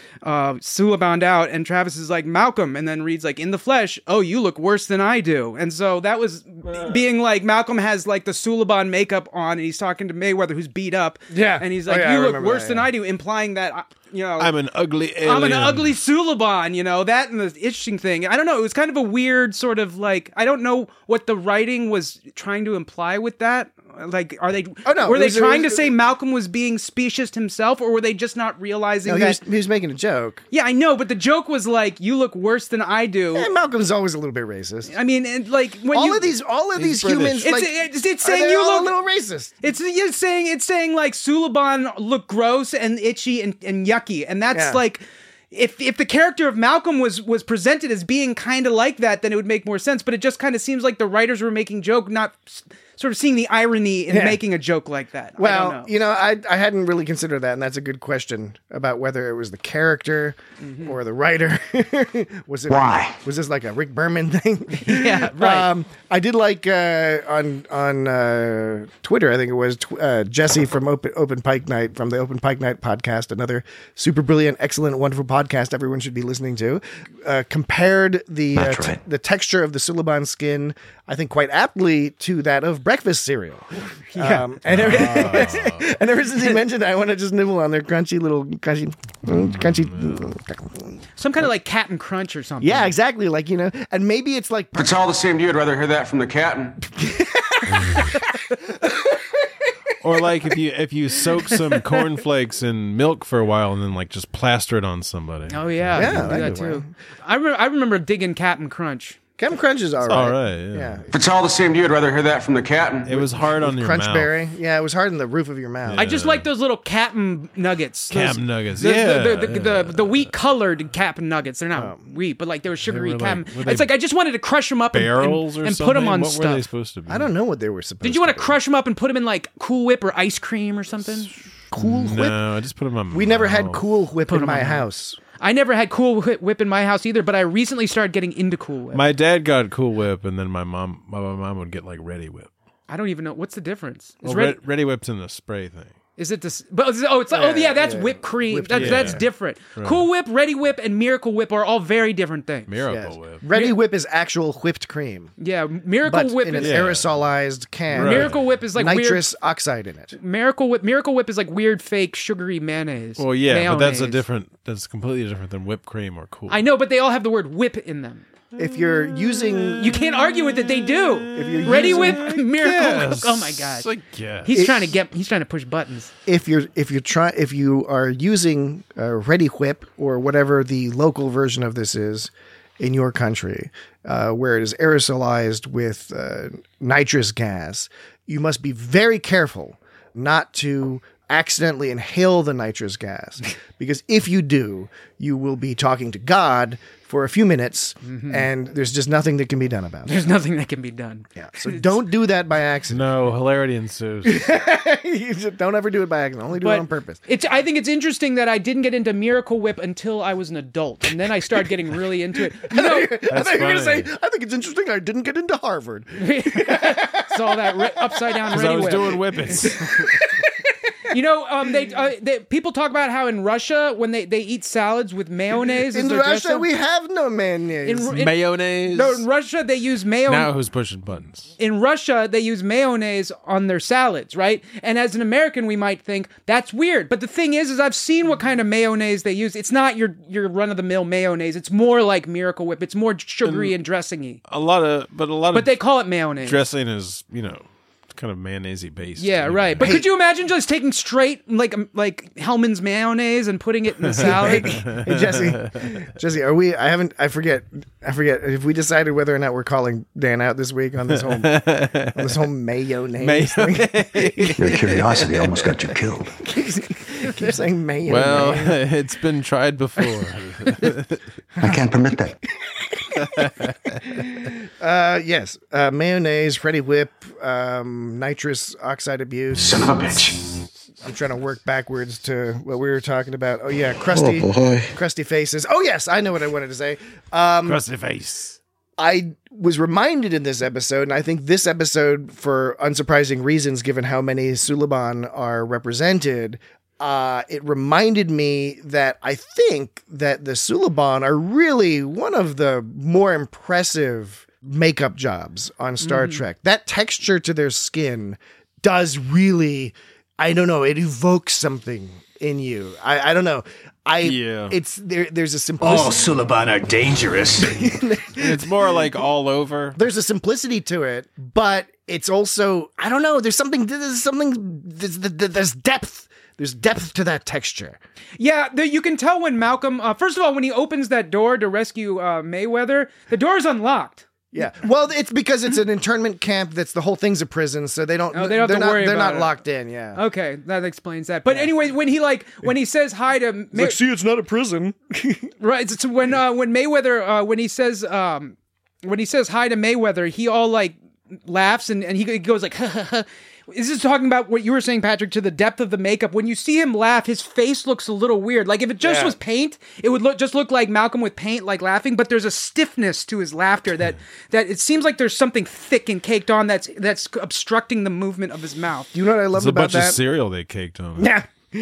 uh Suliban'd out, and Travis is like Malcolm, and then reads like in the flesh, oh you look worse than I do. And so that was uh. being like Malcolm has like the Suliban makeup on, and he's talking to Mayweather who's beat up, yeah and he's like, oh, yeah, you I look worse that, than yeah. I do, implying that uh, you know I'm an ugly alien. I'm an ugly Suliban, you know, that and the itching thing. I don't know, it was kind of a weird sort of like I don't know what the writing was trying to imply with that. Like, are they? Oh, no, Were it they was- it trying was- to say Malcolm was being specious himself, or were they just not realizing No, he, that? was, he was making a joke. Yeah, I know, but the joke was like, "You look worse than I do." And Malcolm's always a little bit racist. I mean, and like when all you, of these, all of He's these humans, It's, like, it's, it's are saying they you all look a little racist. It's, it's saying it's saying like Suliban looked gross and itchy and, and yucky, and that's Yeah. like. If if the character of Malcolm was was presented as being kind of like that, then it would make more sense. But it just kind of seems like the writers were making joke, not s- sort of seeing the irony in Yeah. making a joke like that. I Well, don't know. you know, I I hadn't really considered that, and that's a good question about whether it was the character Mm-hmm. or the writer. was it Why? Was this like a Rick Berman thing? Yeah, right. Um, I did like uh, on on uh, Twitter. I think it was tw- uh, Jesse from Open Open Pike Night from the Open Pike Night podcast, another super brilliant, excellent, wonderful podcast everyone should be listening to. Uh, compared the uh, That's t- right. the texture of the Suliban skin, I think, quite aptly to that of breakfast cereal. Yeah. Um, and, ever, and ever since he mentioned it, I want to just nibble on their crunchy little crunchy, crunchy. Some kind of like Captain Crunch or something. Yeah, exactly. Like, you know, and maybe it's like If it's all the same to you, I'd rather hear that from the captain. Or like if you if you soak some cornflakes in milk for a while and then like just plaster it on somebody. Oh yeah, Yeah, you can do that'd that be too. I remember I remember digging Captain Crunch. Captain Crunch is all right. all right, yeah. If it's all the same to you, I'd rather hear that from the captain. It was hard on your Crunch mouth. berry. Yeah, it was hard in the roof of your mouth. I just like those little Captain Nuggets. Those- Captain Nuggets, the, yeah, The, the, the, yeah. the, the wheat colored Captain Nuggets. They're not Oh. wheat, but like they were sugary were Captain. like- were they It's like I just wanted to crush them up and, Barrels and, or and something? put them on what stuff. were they supposed to be? I don't know what they were supposed. Did you want to be. crush them up and put them in like Cool Whip or ice cream or something? Cool Whip? No, I just put them on. We never had mouth. Cool Whip Put in 'em my on. house. I never had Cool Whip Whip in my house either, but I recently started getting into Cool Whip. My dad got Cool Whip, and then my mom, my, my mom would get like Ready Whip. I don't even know what's the difference. Is Well, Red- Red, Ready Whip's in the spray thing. Is it this? But oh, it's like, oh yeah, that's yeah. whipped cream. Whipped That's cream. that's Yeah. different. Right. Cool Whip, Ready Whip, and Miracle Whip are all very different things. Miracle Yes. Whip. Ready Whip is actual whipped cream, Yeah, Miracle but Whip in an is Yeah. aerosolized can. Right. Miracle Whip is like nitrous oxide in it. weird. Miracle Whip, Miracle Whip is like weird, fake, sugary mayonnaise. Well, yeah, but that's a Mayonnaise. different. That's completely different than whipped cream or Cool. I know, but they all have the word whip in them. If you're using, You can't argue with it. They do. if you're Ready using, Whip, Miracle Whip. Yes. Oh my gosh. I guess. He's It- trying to get. He's trying to push buttons. if you're if you try if you are using uh, Ready Whip or whatever the local version of this is in your country, uh, where it is aerosolized with uh, nitrous gas, you must be very careful not to accidentally inhale the nitrous gas, because if you do, you will be talking to God for a few minutes, and there's just nothing that can be done about it. There's nothing that can be done. Yeah, so don't do that by accident. No, hilarity ensues. You just don't ever do it by accident. Only do But it on purpose. It's. I think it's interesting that I didn't get into Miracle Whip until I was an adult, and then I started getting really into it. You know, I thought you were going to say, funny. I think it's interesting I didn't get into Harvard. saw that re- upside down Because Ready I was Whip. doing whippets. You know, um, they, uh, they people talk about how in Russia when they, they eat salads with mayonnaise. as In their Russia, dressing- we have no mayonnaise. In- in- Mayonnaise. No, in Russia they use mayo. Now who's pushing buttons? In Russia, they use mayonnaise on their salads, right? And as an American, we might think that's weird. But the thing is, is I've seen what kind of mayonnaise they use. It's not your your run of the mill mayonnaise. It's more like Miracle Whip. It's more sugary and dressingy. A lot of, but a lot But of they call it mayonnaise. dressing is, you know, kind of mayonnaise-y based. Yeah, anyway. right. But could you imagine just taking straight like um, like Hellman's mayonnaise and putting it in the salad? Hey, Jesse, Jesse, are we? I haven't. I forget. I forget. If we decided whether or not we're calling Dan out this week on this whole on this whole mayonnaise thing. Your curiosity almost got you killed. Keep saying mayonnaise. Well, it's been tried before. I can't permit that. uh, yes, uh, mayonnaise, Ready Whip, um, nitrous oxide abuse. Son of a bitch. I'm trying to work backwards to what we were talking about. Oh yeah, crusty, Oh, boy. crusty faces. Oh yes, I know what I wanted to say. Um, Crusty face. I was reminded in this episode, and I think this episode, for unsurprising reasons, given how many Suliban are represented, uh, it reminded me that I think that the Suliban are really one of the more impressive makeup jobs on Star Mm-hmm. Trek. That texture to their skin does really, I don't know, it evokes something in you. I, I don't know. I Yeah. it's there. There's a All simplicity. Suliban are dangerous. It's more like all over. There's a simplicity to it, but it's also I don't know. There's something. There's something. There's, there's depth. There's depth to that texture. Yeah, the, you can tell when Malcolm. Uh, first of all, when he opens that door to rescue uh, Mayweather, the door is unlocked. Yeah. Well, it's because it's an internment camp. That's the whole thing's a prison, so they don't. Oh, they don't have they're to not, worry They're about not it. locked in. Yeah. Okay, that explains that. But anyway, when he like when he says hi to May- Like, see, it's not a prison. right, so when uh, when Mayweather uh, when he says um, when he says hi to Mayweather, he all like laughs and, and he, he goes like. This is talking about what you were saying, Patrick, to the depth of the makeup. When you see him laugh, his face looks a little weird. Like if it just Yeah. was paint, it would look just look like Malcolm with paint, like laughing. But there's a stiffness to his laughter that that it seems like there's something thick and caked on that's that's obstructing the movement of his mouth. You know what I love It's a about bunch that? of cereal they caked on. Yeah.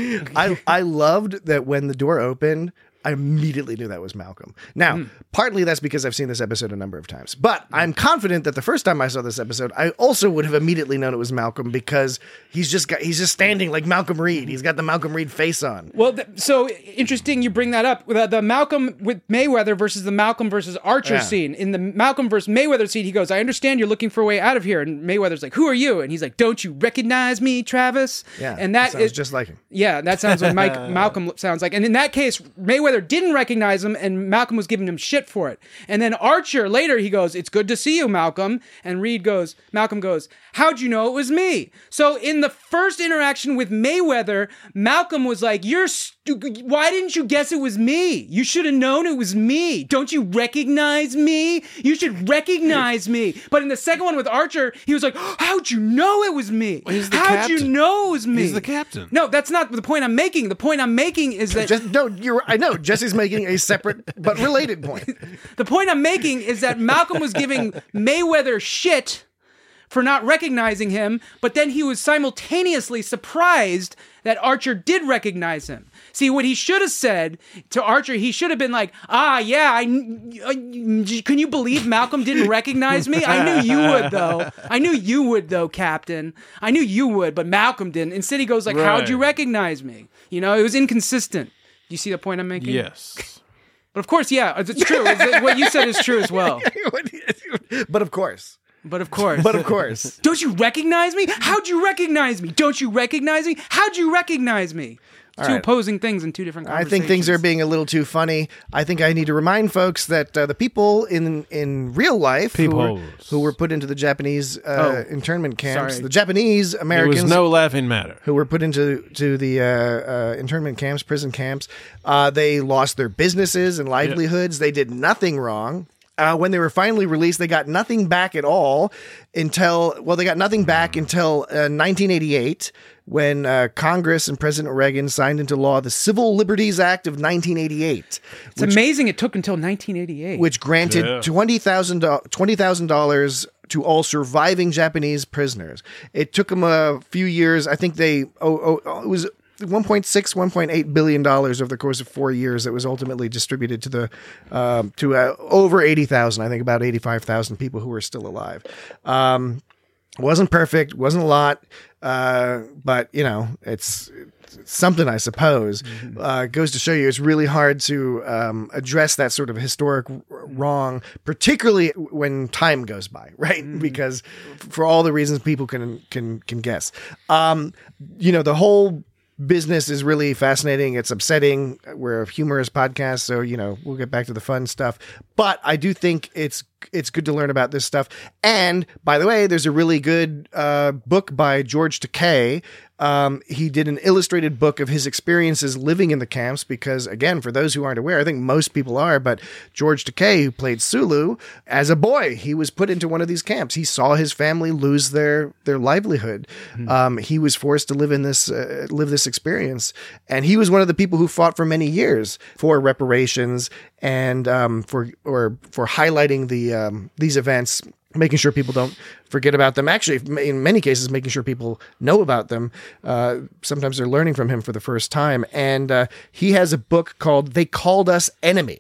I I loved that when the door opened, I immediately knew that was Malcolm. Now, Mm. partly that's because I've seen this episode a number of times, but I'm confident that the first time I saw this episode, I also would have immediately known it was Malcolm because he's just got he's just standing like Malcolm Reed. He's got the Malcolm Reed face on. Well, th- so interesting you bring that up. The, the Malcolm with Mayweather versus the Malcolm versus Archer Yeah. scene. In the Malcolm versus Mayweather scene, he goes, I understand you're looking for a way out of here. And Mayweather's like, who are you? And he's like, don't you recognize me, Travis? Yeah, And that sounds is just like him. Yeah, that sounds what Mike Malcolm sounds like. And in that case, Mayweather didn't recognize him and Malcolm was giving him shit for it. And then Archer later, he goes, it's good to see you, Malcolm. And Reed goes, Malcolm goes, how'd you know it was me? So in the first interaction with Mayweather, Malcolm was like, you're stu- why didn't you guess it was me? You should have known it was me. Don't you recognize me? You should recognize me. But in the second one with Archer, he was like, how'd you know it was me? He's the How'd you captain. know it was me? He's the captain. No, that's not the point I'm making. The point I'm making is that Just, no, you're. I know Jesse's making a separate but related point. the point I'm making is that Malcolm was giving Mayweather shit for not recognizing him, but then he was simultaneously surprised that Archer did recognize him. See, what he should have said to Archer, he should have been like, ah, yeah, I, I, can you believe Malcolm didn't recognize me? I knew you would, though. I knew you would, though, Captain. I knew you would, but Malcolm didn't. Instead, he goes like, Right. how'd you recognize me? You know, it was inconsistent. Do you see the point I'm making? Yes. But of course, yeah, it's true. It's- what you said is true as well. But of course. But of course. But of course. Don't you recognize me? How'd you recognize me? Don't you recognize me? How'd you recognize me? All two right. opposing things in two different I conversations. think things are being a little too funny. I think I need to remind folks that uh, the people in in real life who were, Peoples. who were put into the Japanese uh, Oh, internment camps, sorry. the Japanese There Americans was no laughing matter. who were put into to the uh, uh, internment camps, prison camps, uh, they lost their businesses and livelihoods. They did nothing wrong. Uh, when they were finally released, they got nothing back at all until, well, they got nothing back until uh, nineteen eighty-eight, when uh, Congress and President Reagan signed into law the Civil Liberties Act of nineteen eighty-eight. It's amazing it took until nineteen eighty-eight. Which granted Yeah. twenty thousand dollars to all surviving Japanese prisoners. It took them a few years. I think they, oh, oh it was one point six, one point eight billion dollars over the course of four years that was ultimately distributed to the, um, to uh, over eighty thousand, I think about eighty-five thousand people who were still alive. Um, wasn't perfect, wasn't a lot, uh, but you know, it's, it's something, I suppose. Mm-hmm. Uh, goes to show you it's really hard to um, address that sort of historic r- wrong, particularly when time goes by, right? Mm-hmm. Because for all the reasons people can can can guess, um, you know, the whole business is really fascinating. It's upsetting. We're a humorous podcast, so you know we'll get back to the fun stuff. But I do think it's it's good to learn about this stuff. And by the way, there's a really good uh, book by George Takei. Um, he did an illustrated book of his experiences living in the camps because, again, for those who aren't aware, I think most people are, but George Takei, who played Sulu, as a boy, he was put into one of these camps. He saw his family lose their their livelihood. Mm-hmm. Um, he was forced to live in this uh, live this experience, and he was one of the people who fought for many years for reparations and um, for or for highlighting the um, these events, making sure people don't forget about them. Actually, in many cases, making sure people know about them. Uh, sometimes they're learning from him for the first time. And uh, he has a book called They Called Us Enemy.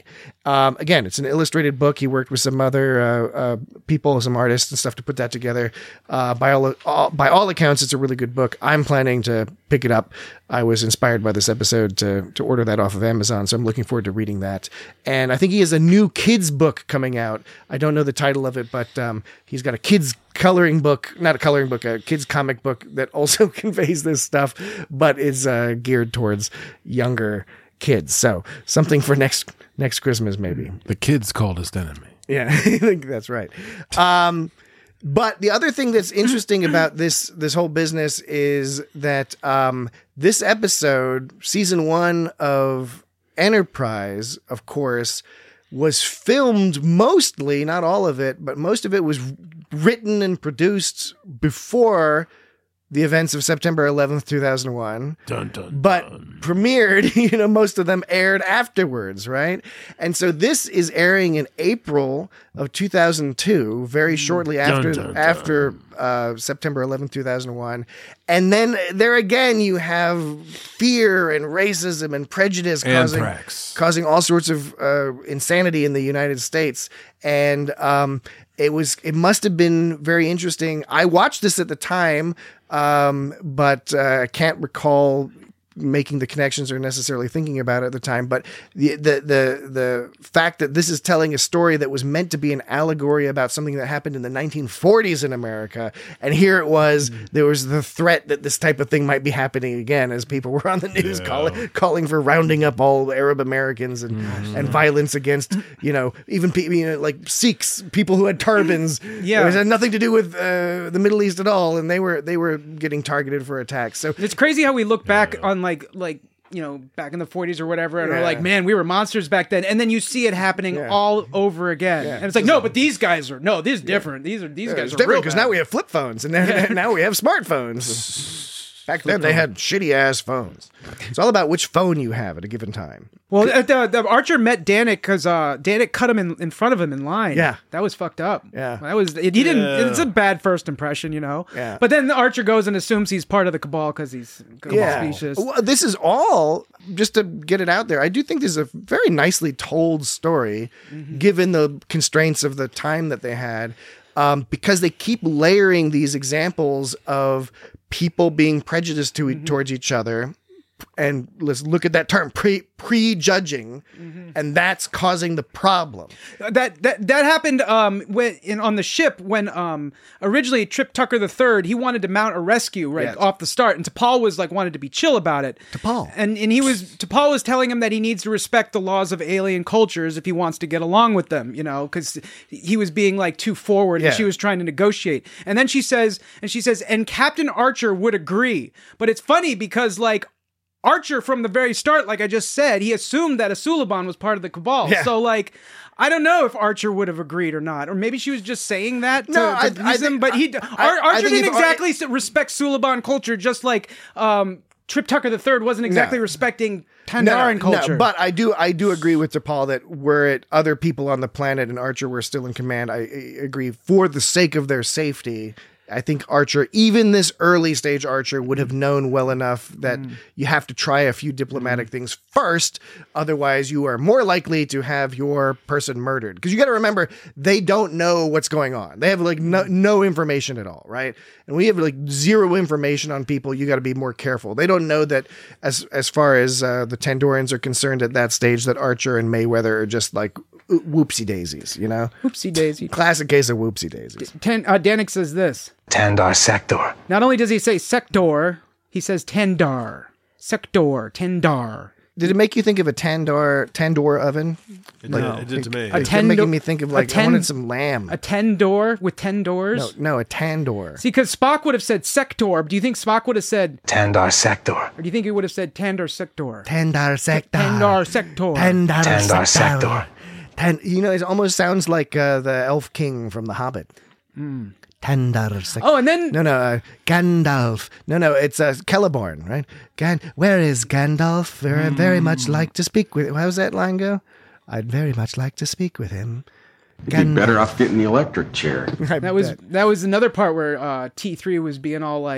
Um, again, it's an illustrated book. He worked with some other uh, uh, people, some artists and stuff to put that together. Uh, by all, all by all accounts, it's a really good book. I'm planning to pick it up. I was inspired by this episode to to order that off of Amazon, so I'm looking forward to reading that. And I think he has a new kids book coming out. I don't know the title of it, but um, he's got a kids coloring book, not a coloring book, a kids comic book that also conveys this stuff, but is uh, geared towards younger kids. So something for next next Christmas, maybe. The kids coldest enemy. Yeah, I think that's right. Um, but the other thing that's interesting about this this whole business is that um, this episode, season one of Enterprise, of course, was filmed mostly, not all of it, but most of it was written and produced before the events of September eleventh, two thousand one. Dun, dun, but premiered, you know, most of them aired afterwards, right? And so this is airing in April of two thousand two, very shortly after dun, dun. after uh, September eleventh, two thousand one. And then there again, you have fear and racism and prejudice causing, causing all sorts of uh, insanity in the United States. And um, it was, it must have been very interesting. I watched this at the time, um, but uh, I can't recall making the connections or necessarily thinking about it at the time. But the, the the the fact that this is telling a story that was meant to be an allegory about something that happened in the nineteen forties in America, and here it was, mm-hmm. there was the threat that this type of thing might be happening again, as people were on the news yeah. calling calling for rounding up all Arab Americans and mm-hmm. and violence against, you know, even people, you know, like Sikhs, people who had turbans. Yeah, it had nothing to do with uh, the Middle East at all, and they were they were getting targeted for attacks. So it's crazy how we look back yeah. on like like you know back in the forties or whatever, and yeah. we're like, man, we were monsters back then, and then you see it happening yeah. all over again, yeah. and it's like, no, but these guys are no, this is different. Yeah. These are these yeah, guys are different because now we have flip phones, and then, now we have smartphones. Back then, they had shitty ass phones. It's all about which phone you have at a given time. Well, the, the Archer met Danik because uh, Danik cut him in, in front of him in line. Yeah, that was fucked up. Yeah, that was. He didn't. Yeah. It's a bad first impression, you know. Yeah. But then Archer goes and assumes he's part of the Cabal because he's Cabal yeah. species. Well, this is all just to get it out there. I do think this is a very nicely told story, mm-hmm. given the constraints of the time that they had, um, because they keep layering these examples of people being prejudiced to mm-hmm. towards each other, and let's look at that term, pre prejudging, mm-hmm. and that's causing the problem. That that that happened um when in on the ship when um originally Trip Tucker the third, he wanted to mount a rescue right yes. off the start, and T'Pol was like wanted to be chill about it. T'Pol and and he was T'Pol was telling him that he needs to respect the laws of alien cultures if he wants to get along with them, you know, because he was being like too forward, yeah. and she was trying to negotiate. And then she says, and she says, and Captain Archer would agree, but it's funny because like. Archer, from the very start, like I just said, he assumed that Asulaban was part of the Cabal. Yeah. So, like, I don't know if Archer would have agreed or not. Or maybe she was just saying that to, no, to I, please I think, him. But he, I, Ar- Archer I think didn't if, exactly I, respect Sulaban culture, just like um, Trip Tucker the third wasn't exactly no. respecting Tandaran no, culture. No, but I do I do agree with T'Pol that were it other people on the planet and Archer were still in command, I, I agree, for the sake of their safety, I think Archer, even this early stage Archer, would have known well enough that mm. you have to try a few diplomatic mm. things first. Otherwise, you are more likely to have your person murdered. Because you got to remember, they don't know what's going on. They have like no, no information at all, right? And we have like zero information on people. You got to be more careful. They don't know that as as far as uh, the Tandorans are concerned at that stage, that Archer and Mayweather are just like whoopsie daisies, you know? Whoopsie daisy. Classic case of whoopsie daisies. Ten, uh, Danik says this. Tandar Sector. Not only does he say sector, he says Tandar. Sector, Tandar. Did it make you think of a Tandor Tandoor oven? It, like, did, it did to me. A it's tendo- making me think of like ten- I wanted some lamb. A ten door with ten doors? No, no, a Tandoor. See, because Spock would have said sector, but do you think Spock would have said Tandar Sector? Or do you think he would have said Tandar Sector? Tandar Sector. Tandar Sector. Tandar, Tandar Sector. Sector. Tan- you know, it almost sounds like uh, the Elf King from The Hobbit. Mm. Tandar Sector. Oh, and then... No, no, uh, Gandalf. No, no, it's uh, Celeborn, right? Gan- Where is Gandalf? Very, mm. very much like to speak with... How does that line go? I'd very much like to speak with him. You'd be better off getting the electric chair. that was that was another part where uh, T three was being all like,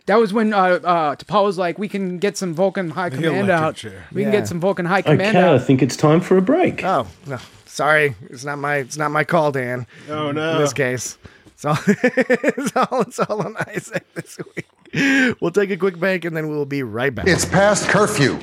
That was when uh, uh, T'Pol was like, we can get some Vulcan High The Command electric out. chair. We can Yeah. get some Vulcan High Command Okay, I out. think it's time for a break. Oh no, sorry, it's not my it's not my call, Dan. Oh no. In this case, it's all it's all, it's all on Isaac this week. We'll take a quick break and then we'll be right back. It's past curfew.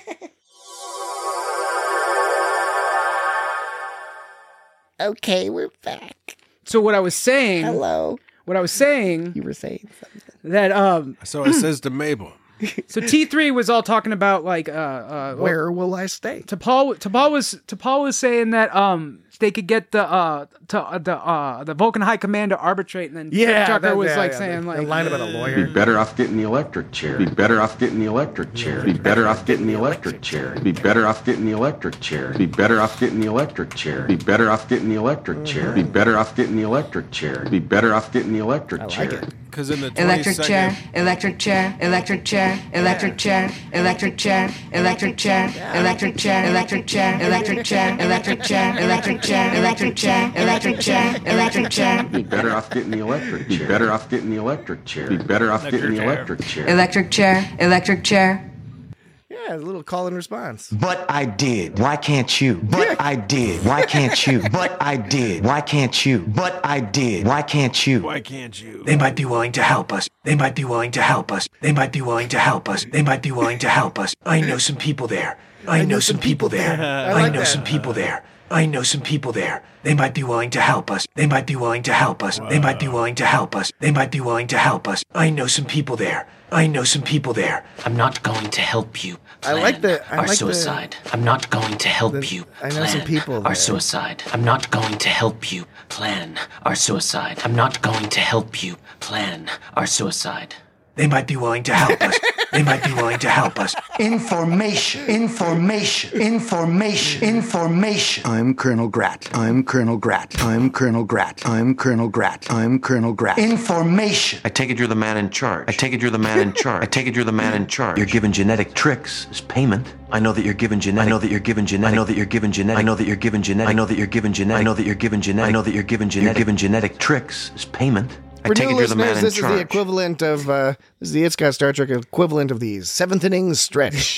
Okay, we're back. So what I was saying, Hello. what I was saying, You were saying something. that um, So it says to Mabel. so T three was all talking about like uh, uh Where will I stay? T'Pol T'Pol was T'Pol was saying that um they could get the uh to uh, the uh the Vulcan High Command to arbitrate, and then Yeah, Tucker that- was yeah, like yeah, saying the- like the line about a lawyer. Be better off getting the electric chair. Be better off getting the electric chair. Be better off getting the electric chair. Be better off getting the electric chair. Be better off getting the electric chair. Be better off getting the electric chair. Be better off getting the electric chair. Be better off getting the electric chair. Because in the Electric twenty-second chair, electric chair, electric chair, electric chair, electric chair, electric chair, electric chair, electric chair, electric chair, electric chair, electric chair, electric chair, electric chair, electric chair. Be better off getting the electric chair. Be better off getting the electric chair. Be better off getting the electric chair. Electric chair, electric chair. Yeah, a little call and response. But I did. Why can't you? But I did. Why can't you? But I did. Why can't you? But I did. Why can't you? Why can't you? They might be willing to help us. They might be willing to help us. They might be willing to help us. They might be willing to help us. I know some people there. I know some people there. I know some people there. I know some people there. They might be willing to help us. They might be willing to help us. They might be willing to help us. They might be willing to help us. I know some people there. I know some people there. I'm not going to help you I plan like the- I our like the- suicide. I'm not going to help the- you I know plan some people there. our suicide. I'm not going to help you plan our suicide. I'm not going to help you plan our suicide. They might be willing to help us. They might be willing to help us. Information, information, information, information. I'm Colonel Grat. I'm Colonel Grat. I'm Colonel Grat. I'm Colonel Grat. I'm Colonel Grat. Information. I take it you're the man in charge. I take it you're the man in charge. I take it you're the man in charge. You're given genetic tricks as payment. I know that you're given genetic. I know that you're given genetic. I know that you're given genetic. I know that you're given genetic. I know that you're given genetic. I know that you're given genetic. I know that you're given genetic. You're given genetic tricks as payment. I For take new it you're the man listeners, in this is the charge. equivalent of uh, this is the It's Got Star Trek equivalent of the seventh inning stretch.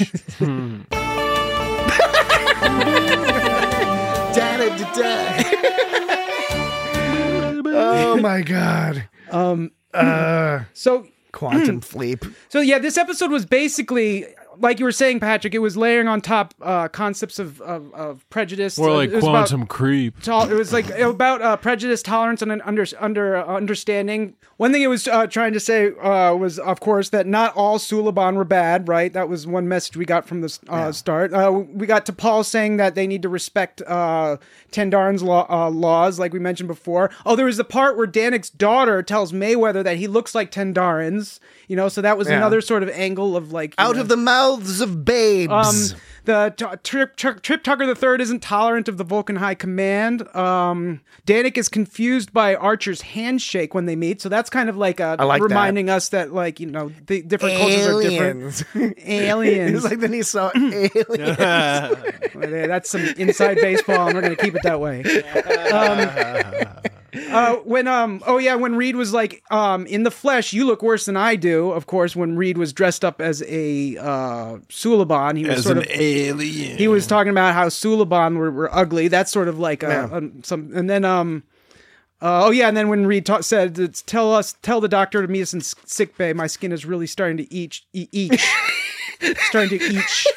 Da-da-da-da. Oh my god. um Uh, so quantum fleep. So yeah, this episode was basically, like you were saying, Patrick, it was layering on top uh, concepts of, of, of prejudice. More Uh, like it was quantum about, creep. tol- it was like about uh, prejudice, tolerance, and an under, under uh, understanding. One thing it was uh, trying to say uh, was, of course, that not all Suliban were bad, right? That was one message we got from the uh, yeah. start. Uh, we got T'Pol saying that they need to respect uh, Tendarin's law, uh, laws, like we mentioned before. Oh, there was the part where Danek's daughter tells Mayweather that he looks like Tendarin's, you know, so that was Yeah. another sort of angle of like... Out know, of the mouths of babes. Um, the t- Trip, Trip, Trip Tucker the Third isn't tolerant of the Vulcan High Command. Um, Danik is confused by Archer's handshake when they meet, so that's kind of like, a, I like reminding that. us that, like, you know, the different cultures are Aliens. different. Aliens. It's like then he saw aliens. That's some inside baseball, and we're going to keep it that way. Um, uh, when um oh yeah when Reed was like um in the flesh you look worse than I do. Of course, when Reed was dressed up as a uh Suliban, he was As sort an of alien. He was talking about how Suliban were, were ugly. That's sort of like a, Yeah. a, some and then um uh, oh yeah and then when Reed ta- said it's, tell us tell the doctor to meet us in s- sick bay. My skin is really starting to each e- each starting to each.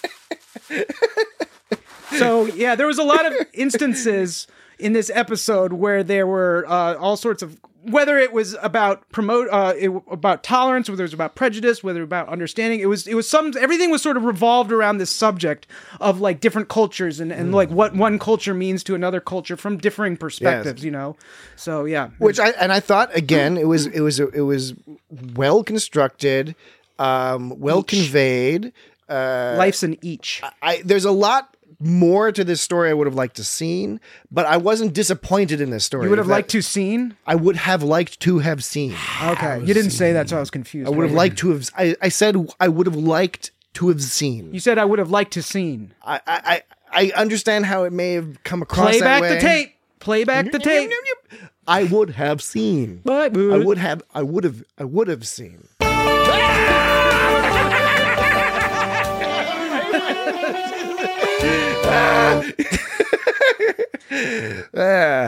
So yeah, there was a lot of instances in this episode where there were uh, all sorts of, whether it was about promote uh, it, about tolerance, whether it was about prejudice, whether it was about understanding, it was it was some everything was sort of revolved around this subject of like different cultures and, and like what one culture means to another culture from differing perspectives, you know. So yeah, Which I and I thought again it was it was it was well constructed, um, well Each. conveyed. Uh, life's in each. I there's a lot more to this story I would have liked to seen, but I wasn't disappointed in this story. You would have That- liked to seen. I would have liked to have seen. Okay, you didn't say that, so I was confused. I would have Wait. liked to have. I, I said I would have liked to have seen. You said I would have liked to seen. I I, I understand how it may have come across. Play that back way. the tape. Play back the tape. I would have seen. But I would have. I would have. I would have seen. uh,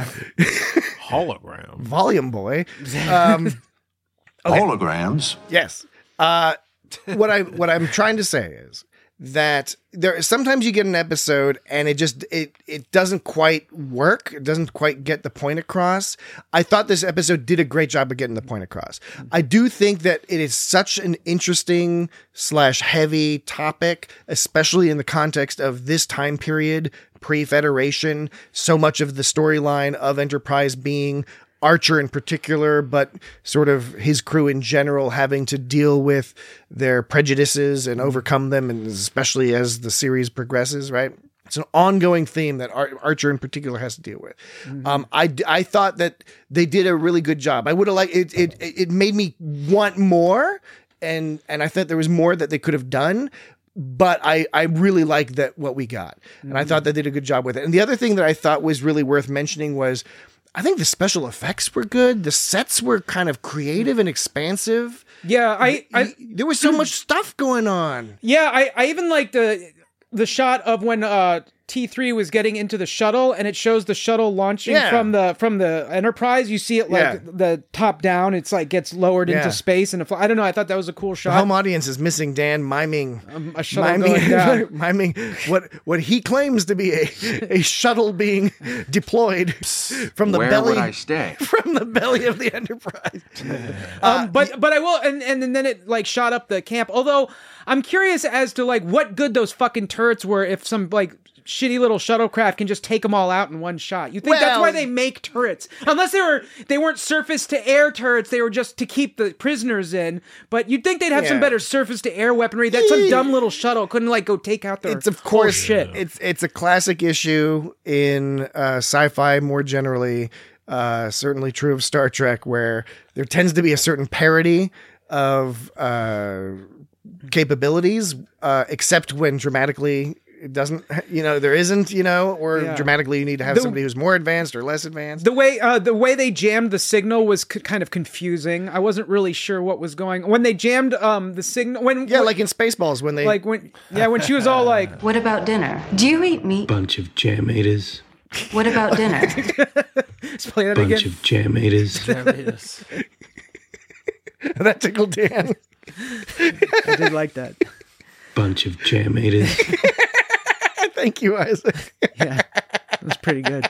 Hologram. Volume Boy. Um, okay. Holograms. Yes. Uh, what I what I'm trying to say is that there sometimes you get an episode and it just it it doesn't quite work. It doesn't quite get the point across. I thought this episode did a great job of getting the point across. I do think that it is such an interesting slash heavy topic, especially in the context of this time period, pre-Federation. So much of the storyline of Enterprise being Archer in particular, but sort of his crew in general having to deal with their prejudices and overcome them, and especially as the series progresses, right? It's an ongoing theme that Ar- Archer in particular has to deal with. Mm-hmm. Um, I, I thought that they did a really good job. I would have liked it, it. It made me want more, and and I thought there was more that they could have done. But I, I really liked that what we got, and mm-hmm. I thought they did a good job with it. And the other thing that I thought was really worth mentioning was, I think the special effects were good. The sets were kind of creative and expansive. Yeah, I, I there was so much stuff going on. Yeah, I, I even liked the the shot of when uh, T three was getting into the shuttle, and it shows the shuttle launching Yeah. from the from the Enterprise. You see it like Yeah. the top down. It's like gets lowered Yeah. into space, and it fl- I don't know. I thought that was a cool The shot. home audience is missing Dan miming Um, a shuttle miming, going down. miming what what he claims to be a, a shuttle being deployed from the Where belly would I stay? from the belly of the Enterprise. Um, but but I will, and, and then it like shot up the camp. Although I'm curious as to like what good those fucking turrets were if some like shitty little shuttlecraft can just take them all out in one shot. You think that's Well- why they make turrets? Unless they were they weren't surface to air turrets, they were just to keep the prisoners in. But you'd think they'd have some Yeah. better surface to air weaponry. That some dumb little shuttle couldn't like go take out their It's of whole course shit. It's it's a classic issue in uh, sci-fi more generally. Uh, certainly true of Star Trek, where there tends to be a certain parody of uh, capabilities, uh, except when dramatically it doesn't. You know, there isn't. You know, or Yeah. dramatically you need to have The- somebody who's more advanced or less advanced. The way uh, the way they jammed the signal was c- kind of confusing. I wasn't really sure what was going when they jammed um the signal. When yeah, when- like in Spaceballs when they like when yeah when she was all like, What about dinner? Do you eat meat? Bunch of jam eaters. What about dinner? let's play that Bunch again. of jam eaters. that tickled Dan. I did like that. Bunch of jam eaters. Thank you, Isaac. Yeah, it was pretty good.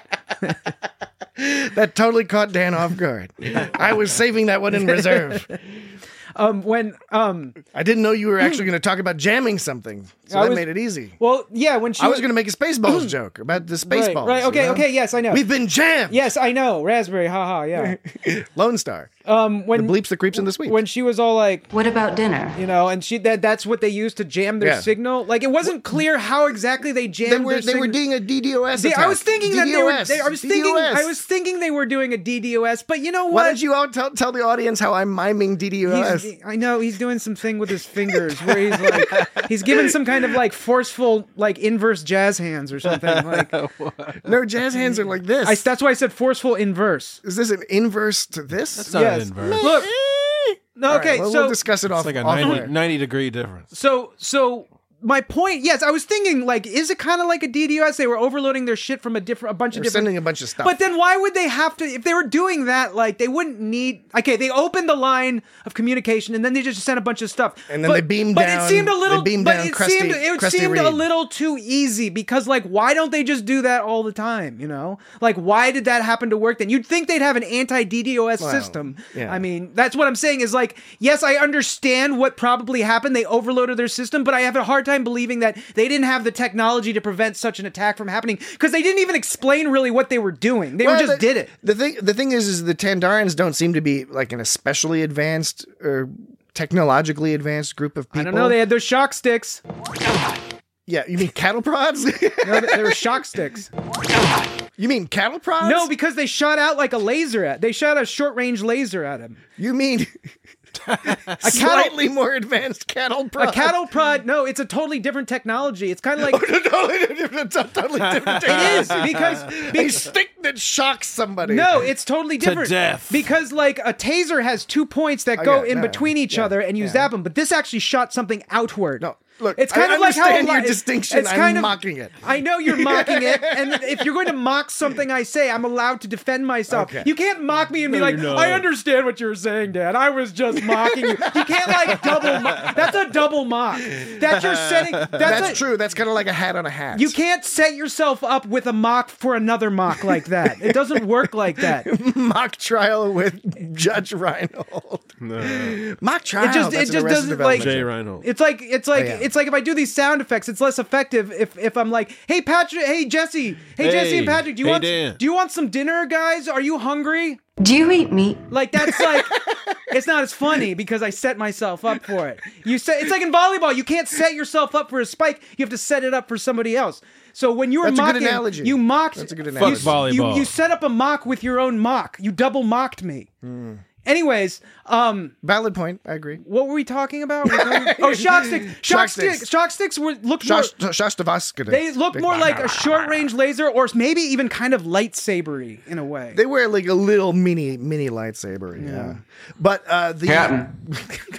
That totally caught Dan off guard. I was saving that one in reserve. Um, when um, I didn't know you were actually going to talk about jamming something, so I that was- made it easy. well, yeah, when she I was going to make a Spaceballs joke about the right, Spaceballs. right, okay, you know? okay, yes, I know. We've been jammed. Yes, I know. Raspberry, haha, yeah. Lone Star. Um, when The bleeps, the creeps, and the sweeps. when she was all like, What about dinner? you know, and she that that's what they used to jam their Yeah. signal. Like it wasn't clear how exactly they jammed. They were their they were signal. doing a D DoS See, attack. I was thinking that they were. DDoS. They, I was thinking. DDoS. I was thinking they were doing a D DoS. But you know what? Why don't you all tell, tell the audience how I'm miming D DoS? He's, I know he's doing something with his fingers where he's like he's giving some kind of like forceful like inverse jazz hands or something. Like No, jazz hands are like this. I, that's why I said forceful inverse. Is this an inverse to this? That's not Yes. inverse. Look. No, All okay, right, well, so we'll discuss it off. It's like a off ninety, air. ninety degree difference. so so my point, yes, I was thinking like, is it kind of like a D DoS? They were overloading their shit from a different, a bunch They're of different. sending a bunch of stuff. But then why would they have to, if they were doing that, like they wouldn't need, okay, they opened the line of communication and then they just sent a bunch of stuff. And then but, they beamed but down- it seemed a they little, beamed but down it Krusty- seemed, it Krusty seemed a Reed. little too easy because like, why don't they just do that all the time? You know, like why did that happen to work then? You'd think they'd have an anti-D DoS Well, system. yeah. I mean, that's what I'm saying is like, yes, I understand what probably happened. They overloaded their system, but I have a hard time believing that they didn't have the technology to prevent such an attack from happening because they didn't even explain really what they were doing. They Well, were just the, did it. The thing, the thing is, is the Tandarans don't seem to be like an especially advanced or technologically advanced group of people. I don't know. They had those shock sticks. Yeah, you mean cattle prods? No, they were shock sticks. You mean cattle prods? No, because they shot out like a laser at. They shot a short range laser at him. You mean a slightly cattle, more advanced cattle prod? a cattle prod. No, it's a totally different technology. It's kind of like Oh, totally different. It's a totally different. it is because They be- stick that shocks somebody. No, it's totally To different. death. Because like a taser has two points that I go got it. in No, between each yeah, other, and you yeah. zap them. But this actually shot something outward. No, look, it's kind I of like how understand a your li- distinction. It's I'm kind of, mocking it. I know you're mocking it, and if you're going to mock something I say, I'm allowed to defend myself. Okay. You can't mock me and be No, like, you're not. "I understand what you're saying, Dad. I was just mocking you." You can't like double. Mo- that's a double mock. That you're setting. That's, That's a- true. That's kind of like a hat on a hat. You can't set yourself up with a mock for another mock like that. It doesn't work like that. mock trial with Judge Reinhold. No. Mock trial. It just- That's it an just Arrested doesn't, Development like- Jay show. Reinhold. It's like it's like Oh, yeah. it's like if I do these sound effects, it's less effective if if I'm like, "Hey Patrick, hey Jesse, hey, Hey, Jesse and Patrick, do you hey, want Dan. do you want some dinner, guys? Are you hungry?" Do you eat meat? Like that's like it's not as funny because I set myself up for it. You set it's like in volleyball, you can't set yourself up for a spike. You have to set it up for somebody else. So when you were That's a good mocking, analogy. you mocked. That's a good you- analogy. Fuck You, volleyball. you set up a mock with your own mock. You double mocked me. Anyways, um, Valid point. I agree. what were we talking about? We're talking- oh, shock sticks. Shock, Shock sticks. sticks. Shock sticks were look more. Shosh- Shostakovich. They look more like a short range laser, or maybe even kind of lightsabery in a way. They wear like a little mini mini lightsaber. Yeah. But uh, the Captain.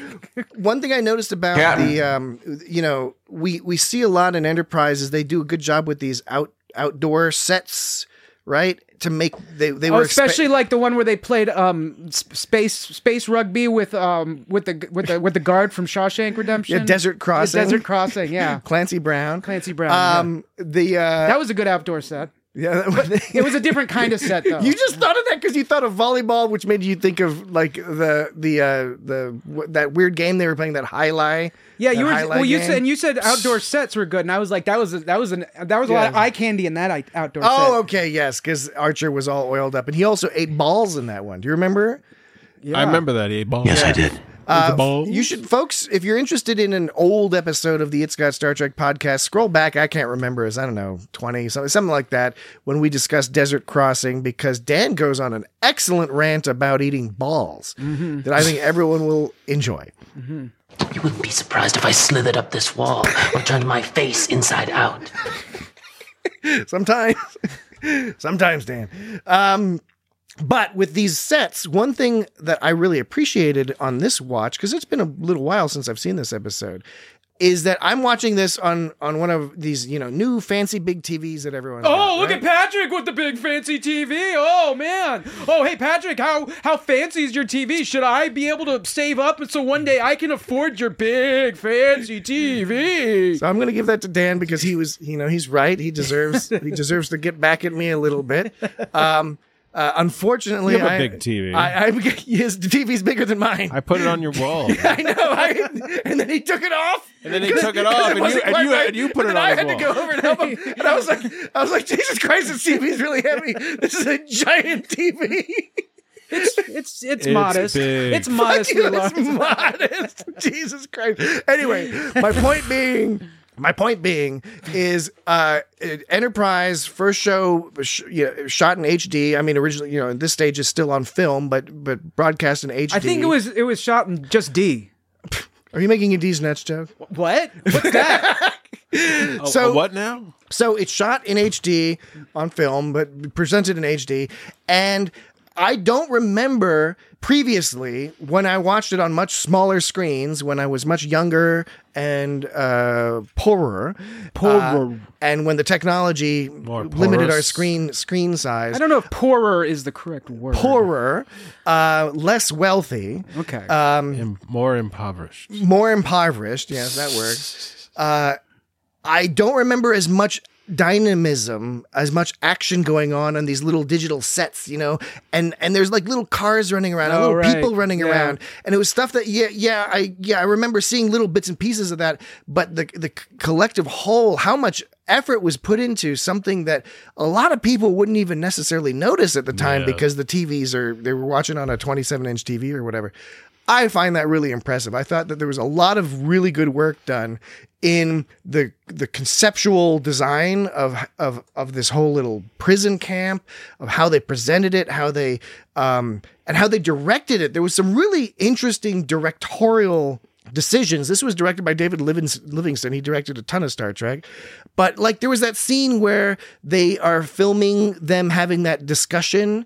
one thing I noticed about Captain. the um, you know, we we see a lot in Enterprise is they do a good job with these out outdoor sets, right? To make they they Oh, were especially expe- like the one where they played um s- space space rugby with um with the with the with the guard from Shawshank Redemption. Yeah, Desert Crossing. Yeah, Desert Crossing, yeah. Clancy Brown. Clancy Brown. yeah. Um, the uh, That was a good outdoor set. yeah, that, It was a different kind of set though. You just thought of that because you thought of volleyball, which made you think of like the the uh, the w- that weird game they were playing, that highlight. yeah, you were highlight well. You game. said and you said outdoor sets were good, and I was like, that was a, that was an that was a lot of Yeah. eye candy in that I- outdoor Oh, set. okay, yes, because Archer was all oiled up, and he also ate balls in that one. Do you remember? I remember that. He ate balls. Yes, I did. Uh, balls? you should, folks, if you're interested in an old episode of the It's Got Star Trek podcast, scroll back. I can't remember. It's, I don't know, twenty, something, something like that, when we discussed Desert Crossing, because Dan goes on an excellent rant about eating balls that I think everyone will enjoy. You wouldn't be surprised if I slithered up this wall or turned my face inside out. Sometimes, sometimes, Dan. Um, but with these sets, one thing that I really appreciated on this watch, because it's been a little while since I've seen this episode, is that I'm watching this on on one of these, you know, new fancy big T Vs that everyone. Oh, look at Patrick with the big fancy T V. Oh man. Oh, hey Patrick, how how fancy is your T V? Should I be able to save up so one day I can afford your big fancy T V? So I'm going to give that to Dan because he was, you know, he's right. He deserves he deserves to get back at me a little bit. Um, uh, unfortunately, You have a I, big T V. I, I his T V's bigger than mine. I put it on your wall. I know. I, and then he took it off. And then he took it off, and you wasn't and quite you, right. and you put And it then on I his had wall. to go over and help him. And I was like, I was like, Jesus Christ, this T V's really heavy. This is a giant T V. It's it's it's, It's modest. big. It's modestly Fuck you, large. it's modest. Jesus Christ. Anyway, my point being. My point being is uh, Enterprise first show sh- you know, shot in H D. I mean, originally, you know, this stage is still on film, but but broadcast in H D. I think it was it was shot in just D. Are you making a D's nuts joke? What? What's that? Oh, So- uh, what now? So it's shot in H D on film, but presented in H D. And I don't remember previously when I watched it on much smaller screens, when I was much younger and uh, poorer, Poorer. uh, and when the technology More limited our porous. screen screen size. I don't know if poorer is the correct word. Poorer, uh, less wealthy, Okay. um, Im- more impoverished. more impoverished. Yes, that works. Uh, I don't remember as much dynamism, as much action going on on these little digital sets, you know, and and there's like little cars running around, and Oh, little right. people running Yeah. around, and it was stuff that yeah yeah I yeah I remember seeing little bits and pieces of that, but the the collective whole, how much effort was put into something that a lot of people wouldn't even necessarily notice at the time Yeah. because the T Vs are they were watching on a twenty-seven inch T V or whatever. I find that really impressive. I thought that there was a lot of really good work done in the the conceptual design of of of this whole little prison camp, of how they presented it, how they um and how they directed it. There was some really interesting directorial decisions. This was directed by David Livings- Livingston. He directed a ton of Star Trek. But like there was that scene where they are filming them having that discussion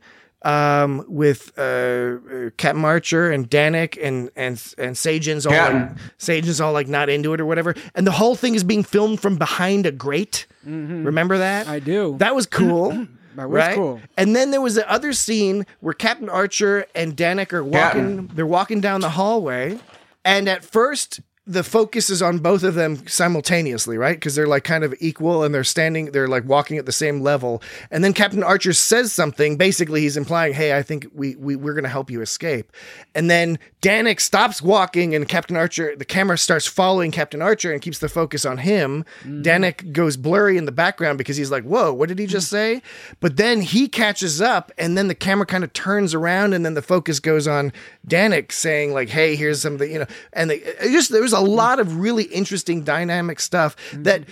um, with uh, Captain Archer and Danik and and and Sajan's all like, Sajan's all like not into it or whatever. And the whole thing is being filmed from behind a grate. Mm-hmm. Remember that? I do. That was cool. That was right? cool. And then there was the other scene where Captain Archer and Danik are walking. Captain. They're walking down the hallway. And at first, the focus is on both of them simultaneously, right? Because they're like kind of equal and they're standing, they're like walking at the same level. And then Captain Archer says something. Basically, he's implying, hey, I think we, we, we're going to help you escape. And then Danik stops walking and Captain Archer, the camera starts following Captain Archer and keeps the focus on him. Mm. Danik goes blurry in the background because he's like, whoa, what did he just say? But then he catches up and then the camera kind of turns around and then the focus goes on Danik saying like, hey, here's something, you know, and they, it just, there was a lot of really interesting dynamic stuff mm-hmm. that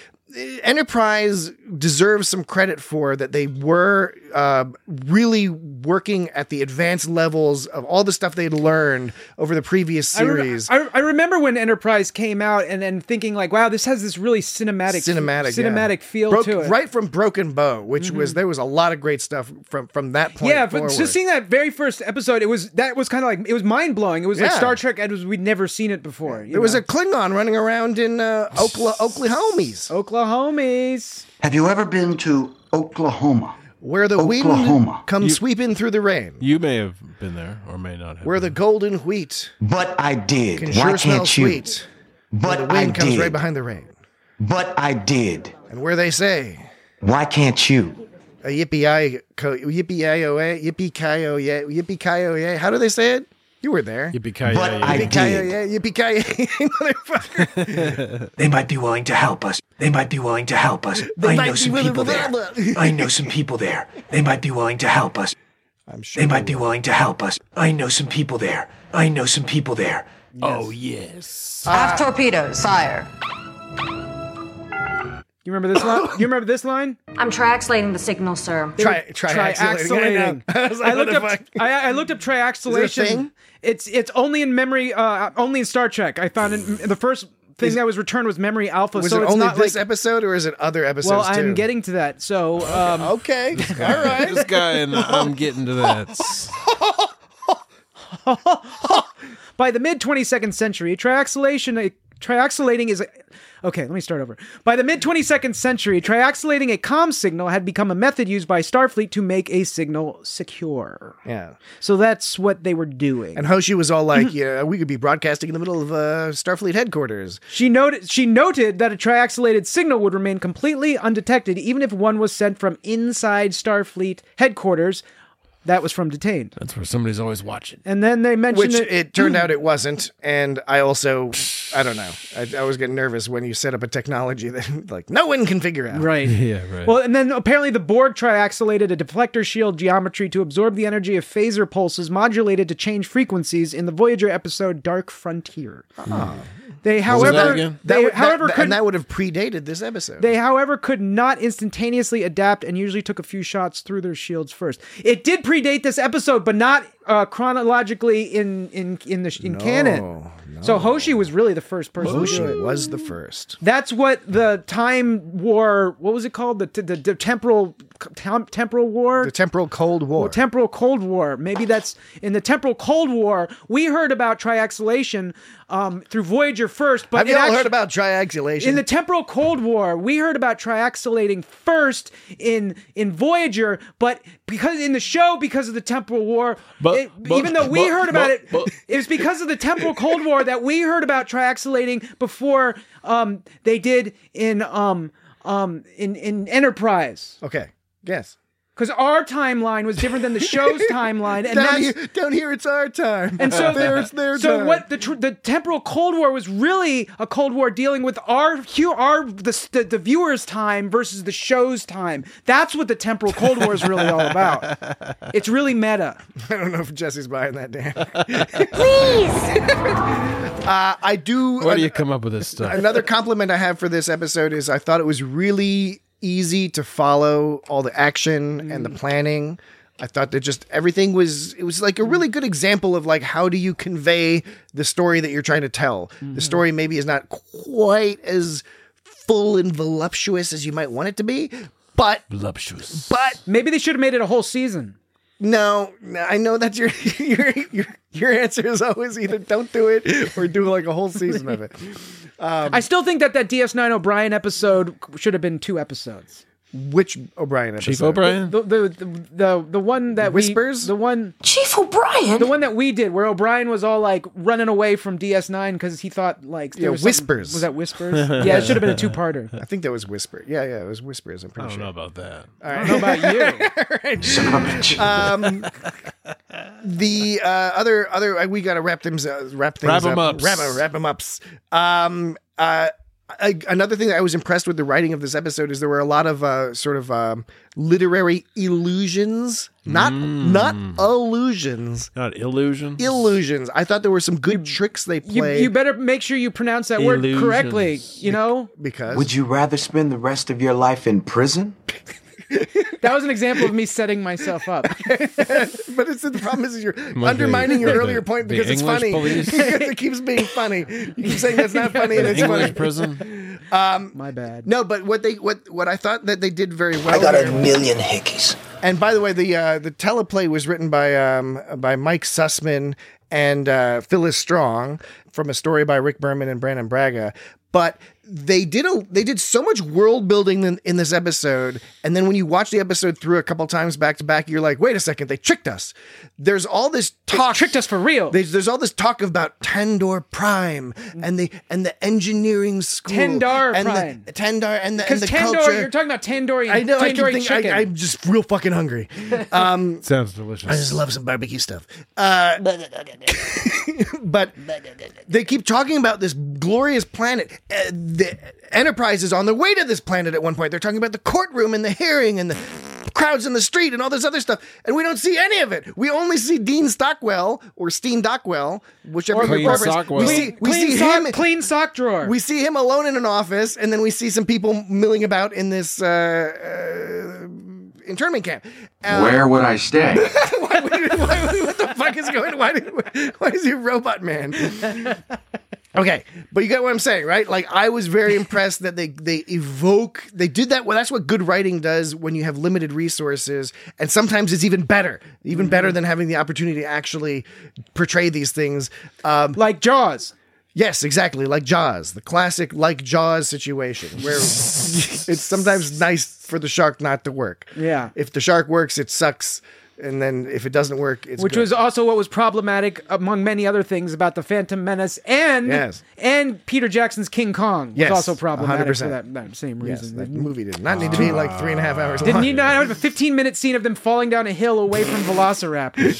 Enterprise deserves some credit for, that they were uh, really working at the advanced levels of all the stuff they'd learned over the previous series. I, re- I, I remember when Enterprise came out and then thinking like, wow, this has this really cinematic cinematic, cinematic yeah. feel Broke, to it. Right from Broken Bow, which mm-hmm. was, there was a lot of great stuff from, from that point yeah, forward. but just seeing that very first episode, it was, that was kind of like, it was mind blowing. It was like yeah. Star Trek as we'd never seen it before. There was a Klingon running around in uh, Okla- Oklahomies. Oklahomies. Have you ever been to Oklahoma? Where the Oklahoma. wind comes You- sweeping through the rain. You may have been there, or may not have. Where been. the golden wheat But I did. can Why sure smell can't you? sweet. Where But the I wind comes did. right behind the rain. But I did. And where they say, Why can't you? a yippee I yippee I O A yippee ki o yeah yippee ki o yeah. How do they say it? You were there. Yippee ki But I Yippee ki o did. yeah yippee ki motherfucker. They might be willing to help us. They might be willing to help us. I might know be some willing people to there. help us. I know some people there. They might be willing to help us. I'm sure They might be willing to help us. I know some people there. I know some people there. Oh yes. Aft torpedoes, sire. You remember this line? You remember this line? I'm triaxulating the signal, sir. Try triaxulating. Triaxulating. I, know. I looked up. What the fuck? I, I looked up triaxulation. Is it a thing? It's it's only in memory. Uh, only in Star Trek. I found it, the first thing Is- that was returned was memory alpha. Was so it it's only not this like, episode or is it other episodes Well, too? I'm getting to that. So um, okay, all right. This guy and I'm getting to that. by the mid twenty-second century, triaxulation. Triaxulating is a, okay. Let me start over. By the mid twenty-second century, triaxulating a comm signal had become a method used by Starfleet to make a signal secure. Yeah. So that's what they were doing. And Hoshi was all like, "Yeah, we could be broadcasting in the middle of uh, Starfleet headquarters." She noted she noted that a triaxulated signal would remain completely undetected even if one was sent from inside Starfleet headquarters. That was from Detained. That's where somebody's always watching. And then they mentioned Which it, it turned out it wasn't. And I also, I don't know. I, I was getting nervous when you set up a technology that like no one can figure out. Right. Yeah, right. Well, and then apparently the Borg triaxulated a deflector shield geometry to absorb the energy of phaser pulses modulated to change frequencies in the Voyager episode Dark Frontier. Oh. They, What was that however, again? they, That would- however, that, could, and that would have predated this episode. they, however, could not instantaneously adapt and usually took a few shots through their shields first. It did predate this episode, but not uh, chronologically in in in the in No, canon. no. So Hoshi was really the first person Hoshi to do it. was the first. That's what the time war. What was it called? The the, the temporal tem, temporal war. The temporal Cold War. Well, temporal Cold War. Maybe that's in the temporal Cold War. We heard about triaxulation um, through Voyager first, but Have it you all actu- heard about triaxulation? in the temporal Cold War, we heard about triaxulating first in in Voyager, but because in the show, because of the temporal war, But- it- but- even though we but- heard about but- it, but- it was because of the temporal Cold War that we heard about triaxulating before um, they did in um um in in Enterprise. Okay. Yes. Because our timeline was different than the show's timeline, and down, that's here, down here, it's our time. and so there, it's their so time. what the tr- the temporal Cold War was really a Cold War dealing with our hu- our the, the the viewers' time versus the show's time. That's what the temporal Cold War is really all about. It's really meta. I don't know if Jesse's buying that, Dan. Please! uh, I do. Where do you come up with this stuff? Another compliment I have for this episode is I thought it was really easy to follow all the action and the planning. I thought that just everything was, it was like a really good example of like, how do you convey the story that you're trying to tell? Mm-hmm. The story maybe is not quite as full and voluptuous as you might want it to be, but voluptuous. But maybe they should have made it a whole season. No, I know that your your your your answer is always either don't do it or do like a whole season of it. Um, I still think that that D S nine O'Brien episode should have been two episodes. Which O'Brien episode? Chief O'Brien? The the the, the, the one that Whispers? We, the one Chief O'Brien? The one that we did where O'Brien was all like running away from D S nine because he thought like there yeah, was Whispers. Was that Whispers? Yeah, it should have been a two-parter. I think that was Whisper. Yeah, yeah, it was Whispers. I'm pretty I don't sure. know about that. All right. I don't know about you. Right. Son of a bitch. Um, the uh, other other we gotta wrap them uh, wrap things Wrap 'em up. ups. Wrap, wrap 'em ups. Um, uh, I, another thing that I was impressed with the writing of this episode is there were a lot of uh, sort of um, literary illusions, not Mm. not illusions, Not illusion. illusions. I thought there were some good tricks they You, played. you better make sure you pronounce that word Illusions. correctly, you know? because Would you rather spend the rest of your life in prison? That was an example of me setting myself up. but it's the problem is you're Like undermining the- your the- earlier point the because it's English funny. police? Because it keeps being funny. You keep saying that's not funny and it's English funny. prison. Um, My bad. no, but what they what what I thought that they did very well. I got a here- million hickeys. And by the way, the uh, the teleplay was written by um, by Mike Sussman and uh, Phyllis Strong from a story by Rick Berman and Brandon Braga. But they did a they did so much world building in, in this episode, and then when you watch the episode through a couple times back to back, you're like, wait a second, they tricked us. There's all this talk, They tricked us for real. There's, there's all this talk about Tandor Prime and the and the engineering school, Tandar and Prime. the Tandar and the Because and the Tandoori, culture. you're talking about Tandoori. I know. I keep Tandoori thinking, chicken. I, I'm just real fucking hungry. Um, Sounds delicious. I just love some barbecue stuff. Uh, but they keep talking about this glorious planet. Uh, the Enterprise is on their way to this planet at one point. They're talking about the courtroom and the hearing and the crowds in the street and all this other stuff. And we don't see any of it. We only see Dean Stockwell or Steen Dockwell, whichever Or you Clean prefer. Stockwell. We see, we clean, see sock, him. clean sock drawer. We see him alone in an office, and then we see some people milling about in this uh, uh, internment camp. Uh, Where would I stay? why, why, why, what the fuck is going on? Why, did- why is he Robot Man? Okay, but you get what I'm saying, right? Like, I was very impressed that they they evoke, they did that. Well, that's what good writing does when you have limited resources, and sometimes it's even better, even better than having the opportunity to actually portray these things. Um, like Jaws. Yes, exactly, like Jaws, the classic like Jaws situation, where it's sometimes nice for the shark not to work. Yeah. If the shark works, it sucks. And then if it doesn't work, it's Which good. was also what was problematic among many other things about the Phantom Menace and Yes. and Peter Jackson's King Kong was Yes, also problematic one hundred percent. for that, that same Yes, reason. that movie did not need to be like three and a half hours Didn't long. you not have a fifteen minute scene of them falling down a hill away from Velociraptors?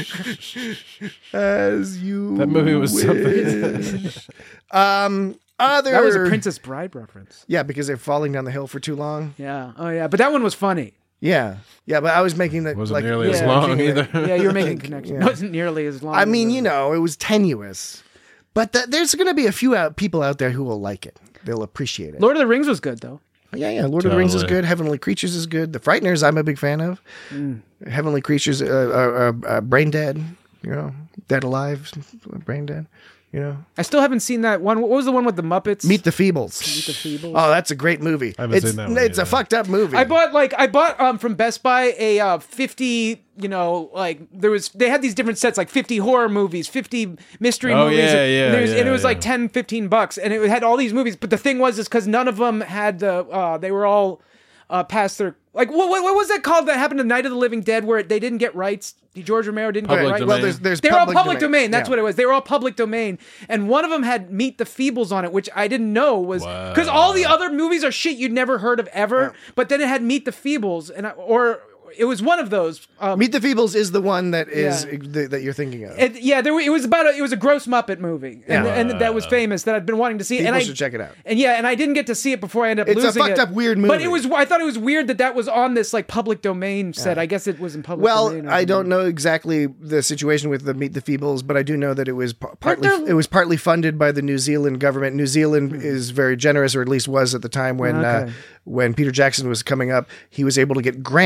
As you That movie was wish. something. um, other That was a Princess Bride reference. Yeah, because they're falling down the hill for too long. Yeah. Oh yeah. But that one was funny. Yeah, yeah, but I was making that Wasn't like nearly as Yeah, long making either. it- Yeah, you were making connections. Yeah. It wasn't nearly as long. I as mean, the- you know, it was tenuous, but th- there's going to be a few out- people out there who will like it. They'll appreciate it. Lord of the Rings was good though. Yeah, yeah. Lord of the Rings is Totally. good. Heavenly Creatures is good. The Frighteners, I'm a big fan of. Mm. Heavenly Creatures, uh, uh, uh, uh, Brain Dead. You know, Dead Alive, Brain Dead. You know, I still haven't seen that one. What was the one with the Muppets? Meet the Feebles. Meet the Feebles. Oh, that's a great movie. I haven't it's seen that one it's a either. fucked up movie. I bought like I bought um from Best Buy a uh, fifty, you know, like there was they had these different sets like fifty horror movies, fifty mystery Oh, movies. yeah, yeah, and, there was- and yeah, it was like yeah. ten, fifteen bucks and it had all these movies, but the thing was is cuz none of them had the uh they were all uh past their like what, what what was that called that happened to Night of the Living Dead where they didn't get rights? George Romero didn't Public get rights. domain. well, there's there's They were all public public domain. That's Yeah. what it was. They were all public domain, and one of them had Meet the Feebles on it, which I didn't know was because all the other movies are shit you'd never heard of ever. But then it had Meet the Feebles, and I, or it was one of those. Um, Meet the Feebles is the one that is Yeah. th- that you're thinking of. it, yeah, there were, it was about a, it was a gross Muppet movie, and, Yeah. and that was famous that I'd been wanting to see. People and I should check it out. And yeah, and I didn't get to see it before I ended up It's a losing fucked it. up, weird But it movie. was I thought it was weird that that was on this like public domain set. I guess it was in public Well, domain. or I something. don't know exactly the situation with the Meet the Feebles, but I do know that it was p- partly there- it was partly funded by the New Zealand government. New Zealand is very generous, or at least was at the time when uh, Okay. when Peter Jackson was coming up. He was able to get grants to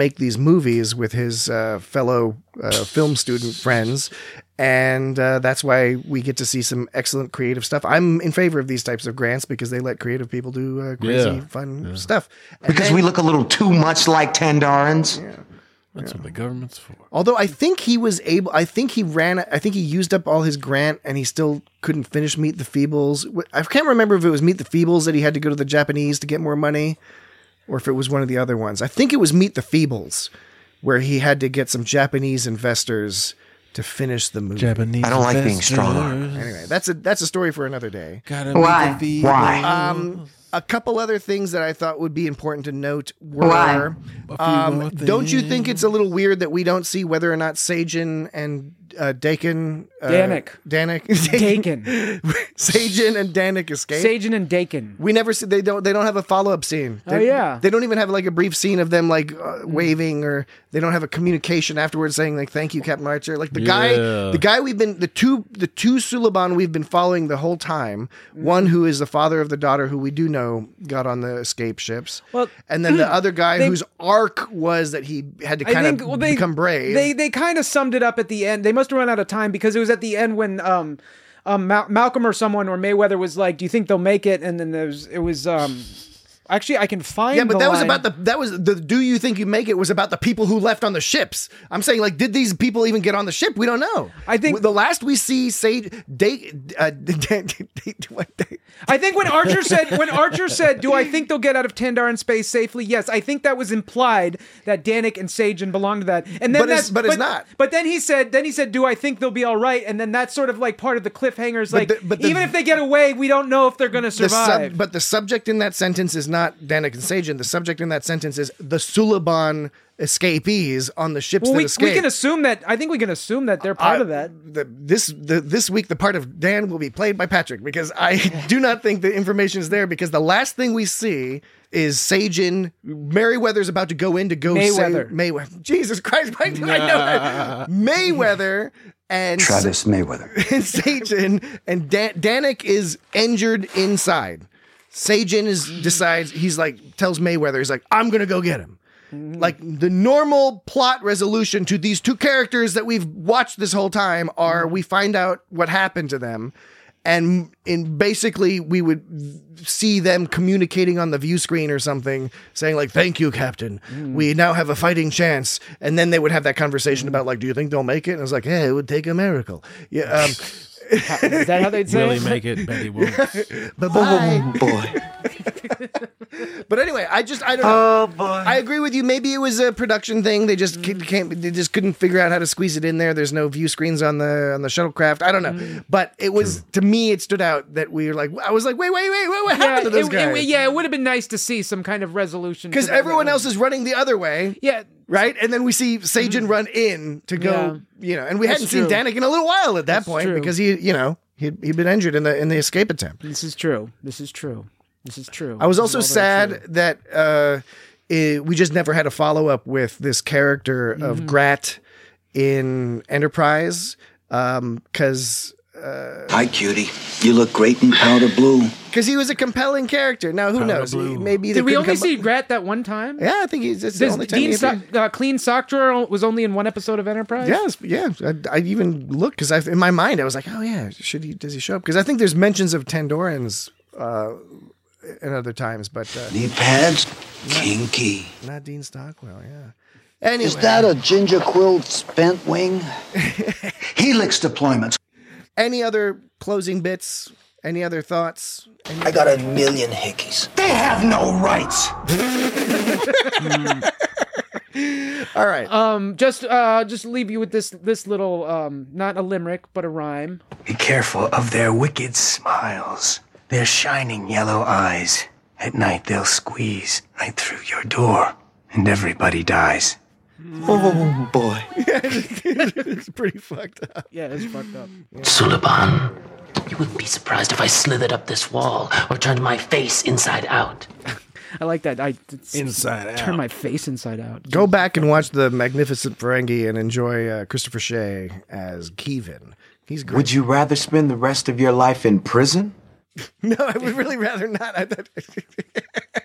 make these movies with his uh, fellow uh, film student friends. And uh, that's why we get to see some excellent creative stuff. I'm in favor of these types of grants because they let creative people do uh, crazy, Yeah. fun Yeah. stuff. And Because then- we look a little too much like Tandarans. Yeah. That's what the government's for. Although I think he was able, I think he ran, I think he used up all his grant and he still couldn't finish Meet the Feebles. I can't remember if it was Meet the Feebles that he had to go to the Japanese to get more money or if it was one of the other ones. I think it was Meet the Feebles where he had to get some Japanese investors to finish the movie. Japanese I don't like being strong investors. Anyway, that's a that's a story for another day. Gotta Why? meet the Why? Um, a couple other things that I thought would be important to note were, Why? um, more don't you think it's a little weird that we don't see whether or not Sajin and uh, Dakin, uh, Danik. Danik, Dakin. Sajin and Danik escape? Sajin and Dakin. We never see they don't they don't have a follow up scene. Oh, They- yeah. they don't even have like a brief scene of them like uh, waving, or they don't have a communication afterwards saying like thank you, Captain Archer. Like the guy, Yeah. the guy we've been the two the two Suliban we've been following the whole time. One who is the father of the daughter who we do know got on the escape ships. Well, and then the other guy they- whose arc was that he had to I kind think of well, they, become brave. They they kind of summed it up at the end. They must have run out of time because it was at the end when um um Mal- Malcolm or someone or Mayweather was like, "Do you think they'll make it?" And then there's it was um actually I can find Yeah, but the that was line. about the that was the do you think you make it was about the people who left on the ships. I'm saying like did these people even get on the ship? We don't know. I think- the last we see say date uh, I think when Archer said when Archer said, "Do I think they'll get out of Tandaran space safely?" Yes, I think that was implied that Danik and Sajin belong to that. And then But it's- that's, but it's not. But then he said, then he said, "Do I think they'll be all right?" And then that's sort of like part of the cliffhangers. But Like the- but the- even if they get away, we don't know if they're going to the survive. sub, but the subject in that sentence is not Danik and Sajin. The subject in that sentence is the Suliban escapees on the ships well, that we, escaped. we can assume that. I think we can assume that they're part I- of that. The, this the, this week, the part of Dan will be played by Patrick because I do not think the information is there because the last thing we see is Sajin. Merryweather's about to go in to go Mayweather. save Mayweather. Jesus Christ, why do I know that? Mayweather and Travis Mayweather. and Sajin and Dan- Danik is injured inside. Sajin is decides he's like tells Mayweather he's like I'm gonna go get him. Like the normal plot resolution to these two characters that we've watched this whole time are we find out what happened to them, and in basically we would see them communicating on the view screen or something, saying like "Thank you, Captain. We now have a fighting chance." And then they would have that conversation about like, "Do you think they'll make it?" And I was like, "Hey, it would take a miracle." Yeah. Um, Is that how they'd say Really it? make it, Betty Won't. bye bye. Boy. But anyway, I just I don't know. Oh boy. I agree with you. Maybe it was a production thing. They just c- can't. They just couldn't figure out how to squeeze it in there. There's no view screens on the on the shuttlecraft. I don't know. But it was to me. It stood out that we were like. I was like, wait, wait, wait, wait. What happened to those it, guys? it- yeah, it would have been nice to see some kind of resolution to Because that. everyone else is running the other way. Yeah. Right, and then we see Sajin run in to go, Yeah. you know, and we That's hadn't seen true. Danik in a little while at that That's point true. because he, you know, he'd, he'd been injured in the in the escape attempt. This is true. This is true. This is true. I was This is also all very sad true. that uh, it, we just never had a follow up with this character of Mm-hmm. Grat in Enterprise because uh, Hi, cutie. You look great in powder blue. because he was a compelling character. Now who Powder knows? blue. Maybe they Did we couldn't only come- see Grat that one time? Yeah, I think he's it's the Does only time. he Dean appeared. Sock, uh, Clean Sock Drawer was only in one episode of Enterprise? Yes, yeah. I, I even looked because I, in my mind, I was like, "Oh yeah, should he? Does he show up?" Because I think there's mentions of Tandorans uh, in other times, but uh, Knee pads? Kinky. not Dean Stockwell. Yeah. Anyway, Is that a ginger quilt spent wing? Helix deployments. any other closing bits? Any other thoughts? Any I got a million hickeys. They have no rights. All right. Um, just uh, just leave you with this this little um, not a limerick but a rhyme. Be careful of their wicked smiles, their shining yellow eyes. At night they'll squeeze right through your door, and everybody dies. Oh, boy. It's pretty fucked up. Yeah, it's fucked up. Suliban, you wouldn't be surprised if I slithered up this wall or turned my face inside out. I like that. I it's- Inside out. turn my face inside out. Go back and watch the Magnificent Ferengi and enjoy uh, Christopher Shea as Kevin. He's great. Would you rather spend the rest of your life in prison? No, I would really rather not. I thought...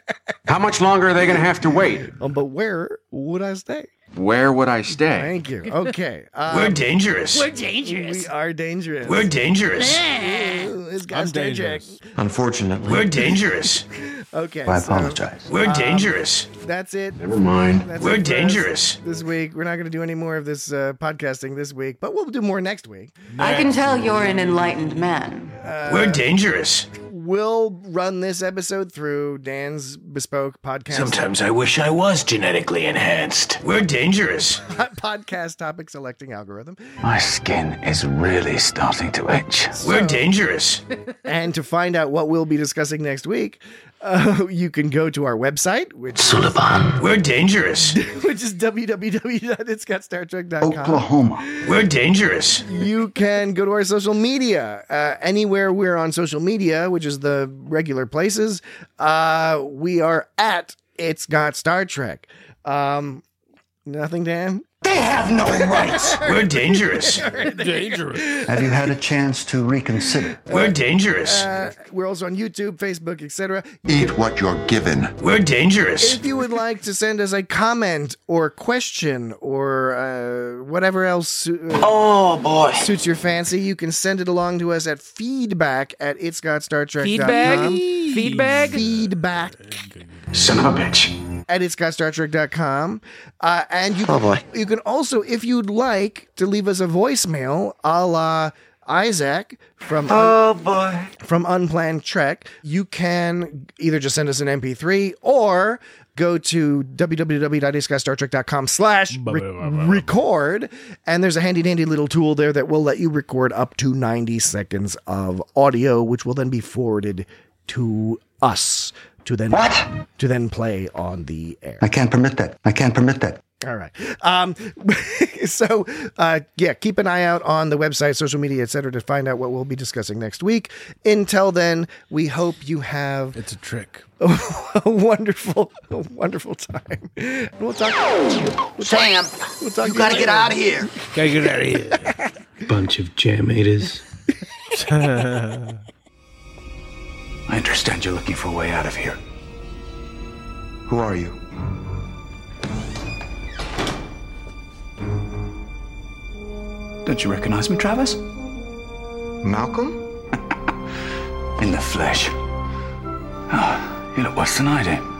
How much longer are they going to have to wait? Um, but where would I stay? Where would I stay? Thank you. Okay. Um, We're dangerous. We're dangerous. We are dangerous. We're dangerous. Ooh, this guy's I'm dangerous. dangerous. Unfortunately. We're dangerous. Okay. I so apologize. We're dangerous. that's it. Never mind. That's We're it for us dangerous. This week. We're not going to do any more of this uh, podcasting this week, but we'll do more next week. I can tell you're an enlightened man. We're dangerous. We'll run this episode through Dan's bespoke podcast. Sometimes I wish I was genetically enhanced. We're dangerous. podcast topic selecting algorithm. My skin is really starting to itch. We're dangerous. And to find out what we'll be discussing next week, uh, you can go to our website, which Sullivan. We're dangerous. which is w w w dot its got star trek dot com. Oklahoma. We're dangerous. You can go to our social media. Uh, anywhere we're on social media, which is the regular places, uh, we are at It's Got Star Trek. Um, nothing, Dan? They have no rights. We're dangerous. Dangerous. Have you had a chance to reconsider? We're dangerous. Uh, we're also on YouTube, Facebook, et cetera. Eat what you're given. We're dangerous. If you would like to send us a comment or question or uh, whatever else uh, Oh, boy. suits your fancy, you can send it along to us at feedback at its got star trek dot com. Feedback? Feedback? Feedback Son of a bitch. at its got star trek dot com. Uh, and you, Oh, boy. you can also, if you'd like, to leave us a voicemail a la Isaac from Oh, boy. from Unplanned Trek, you can either just send us an M P three or go to w w w dot its got star trek dot com slash record, and there's a handy dandy little tool there that will let you record up to ninety seconds of audio, which will then be forwarded to us to then What? to then play on the air. I can't permit that. I can't permit that. All right. Um, so, uh, yeah, keep an eye out on the website, social media, et cetera, to find out what we'll be discussing next week. Until then, we hope you have It's a trick. a wonderful, a wonderful time. We'll talk. We'll Sam, talk, we'll talk you to gotta later. get out of here. Gotta get out of here. Bunch of jam eaters. I understand you're looking for a way out of here. Who are you? Don't you recognize me, Travis? Malcolm? In the flesh. Oh, you look worse than I do.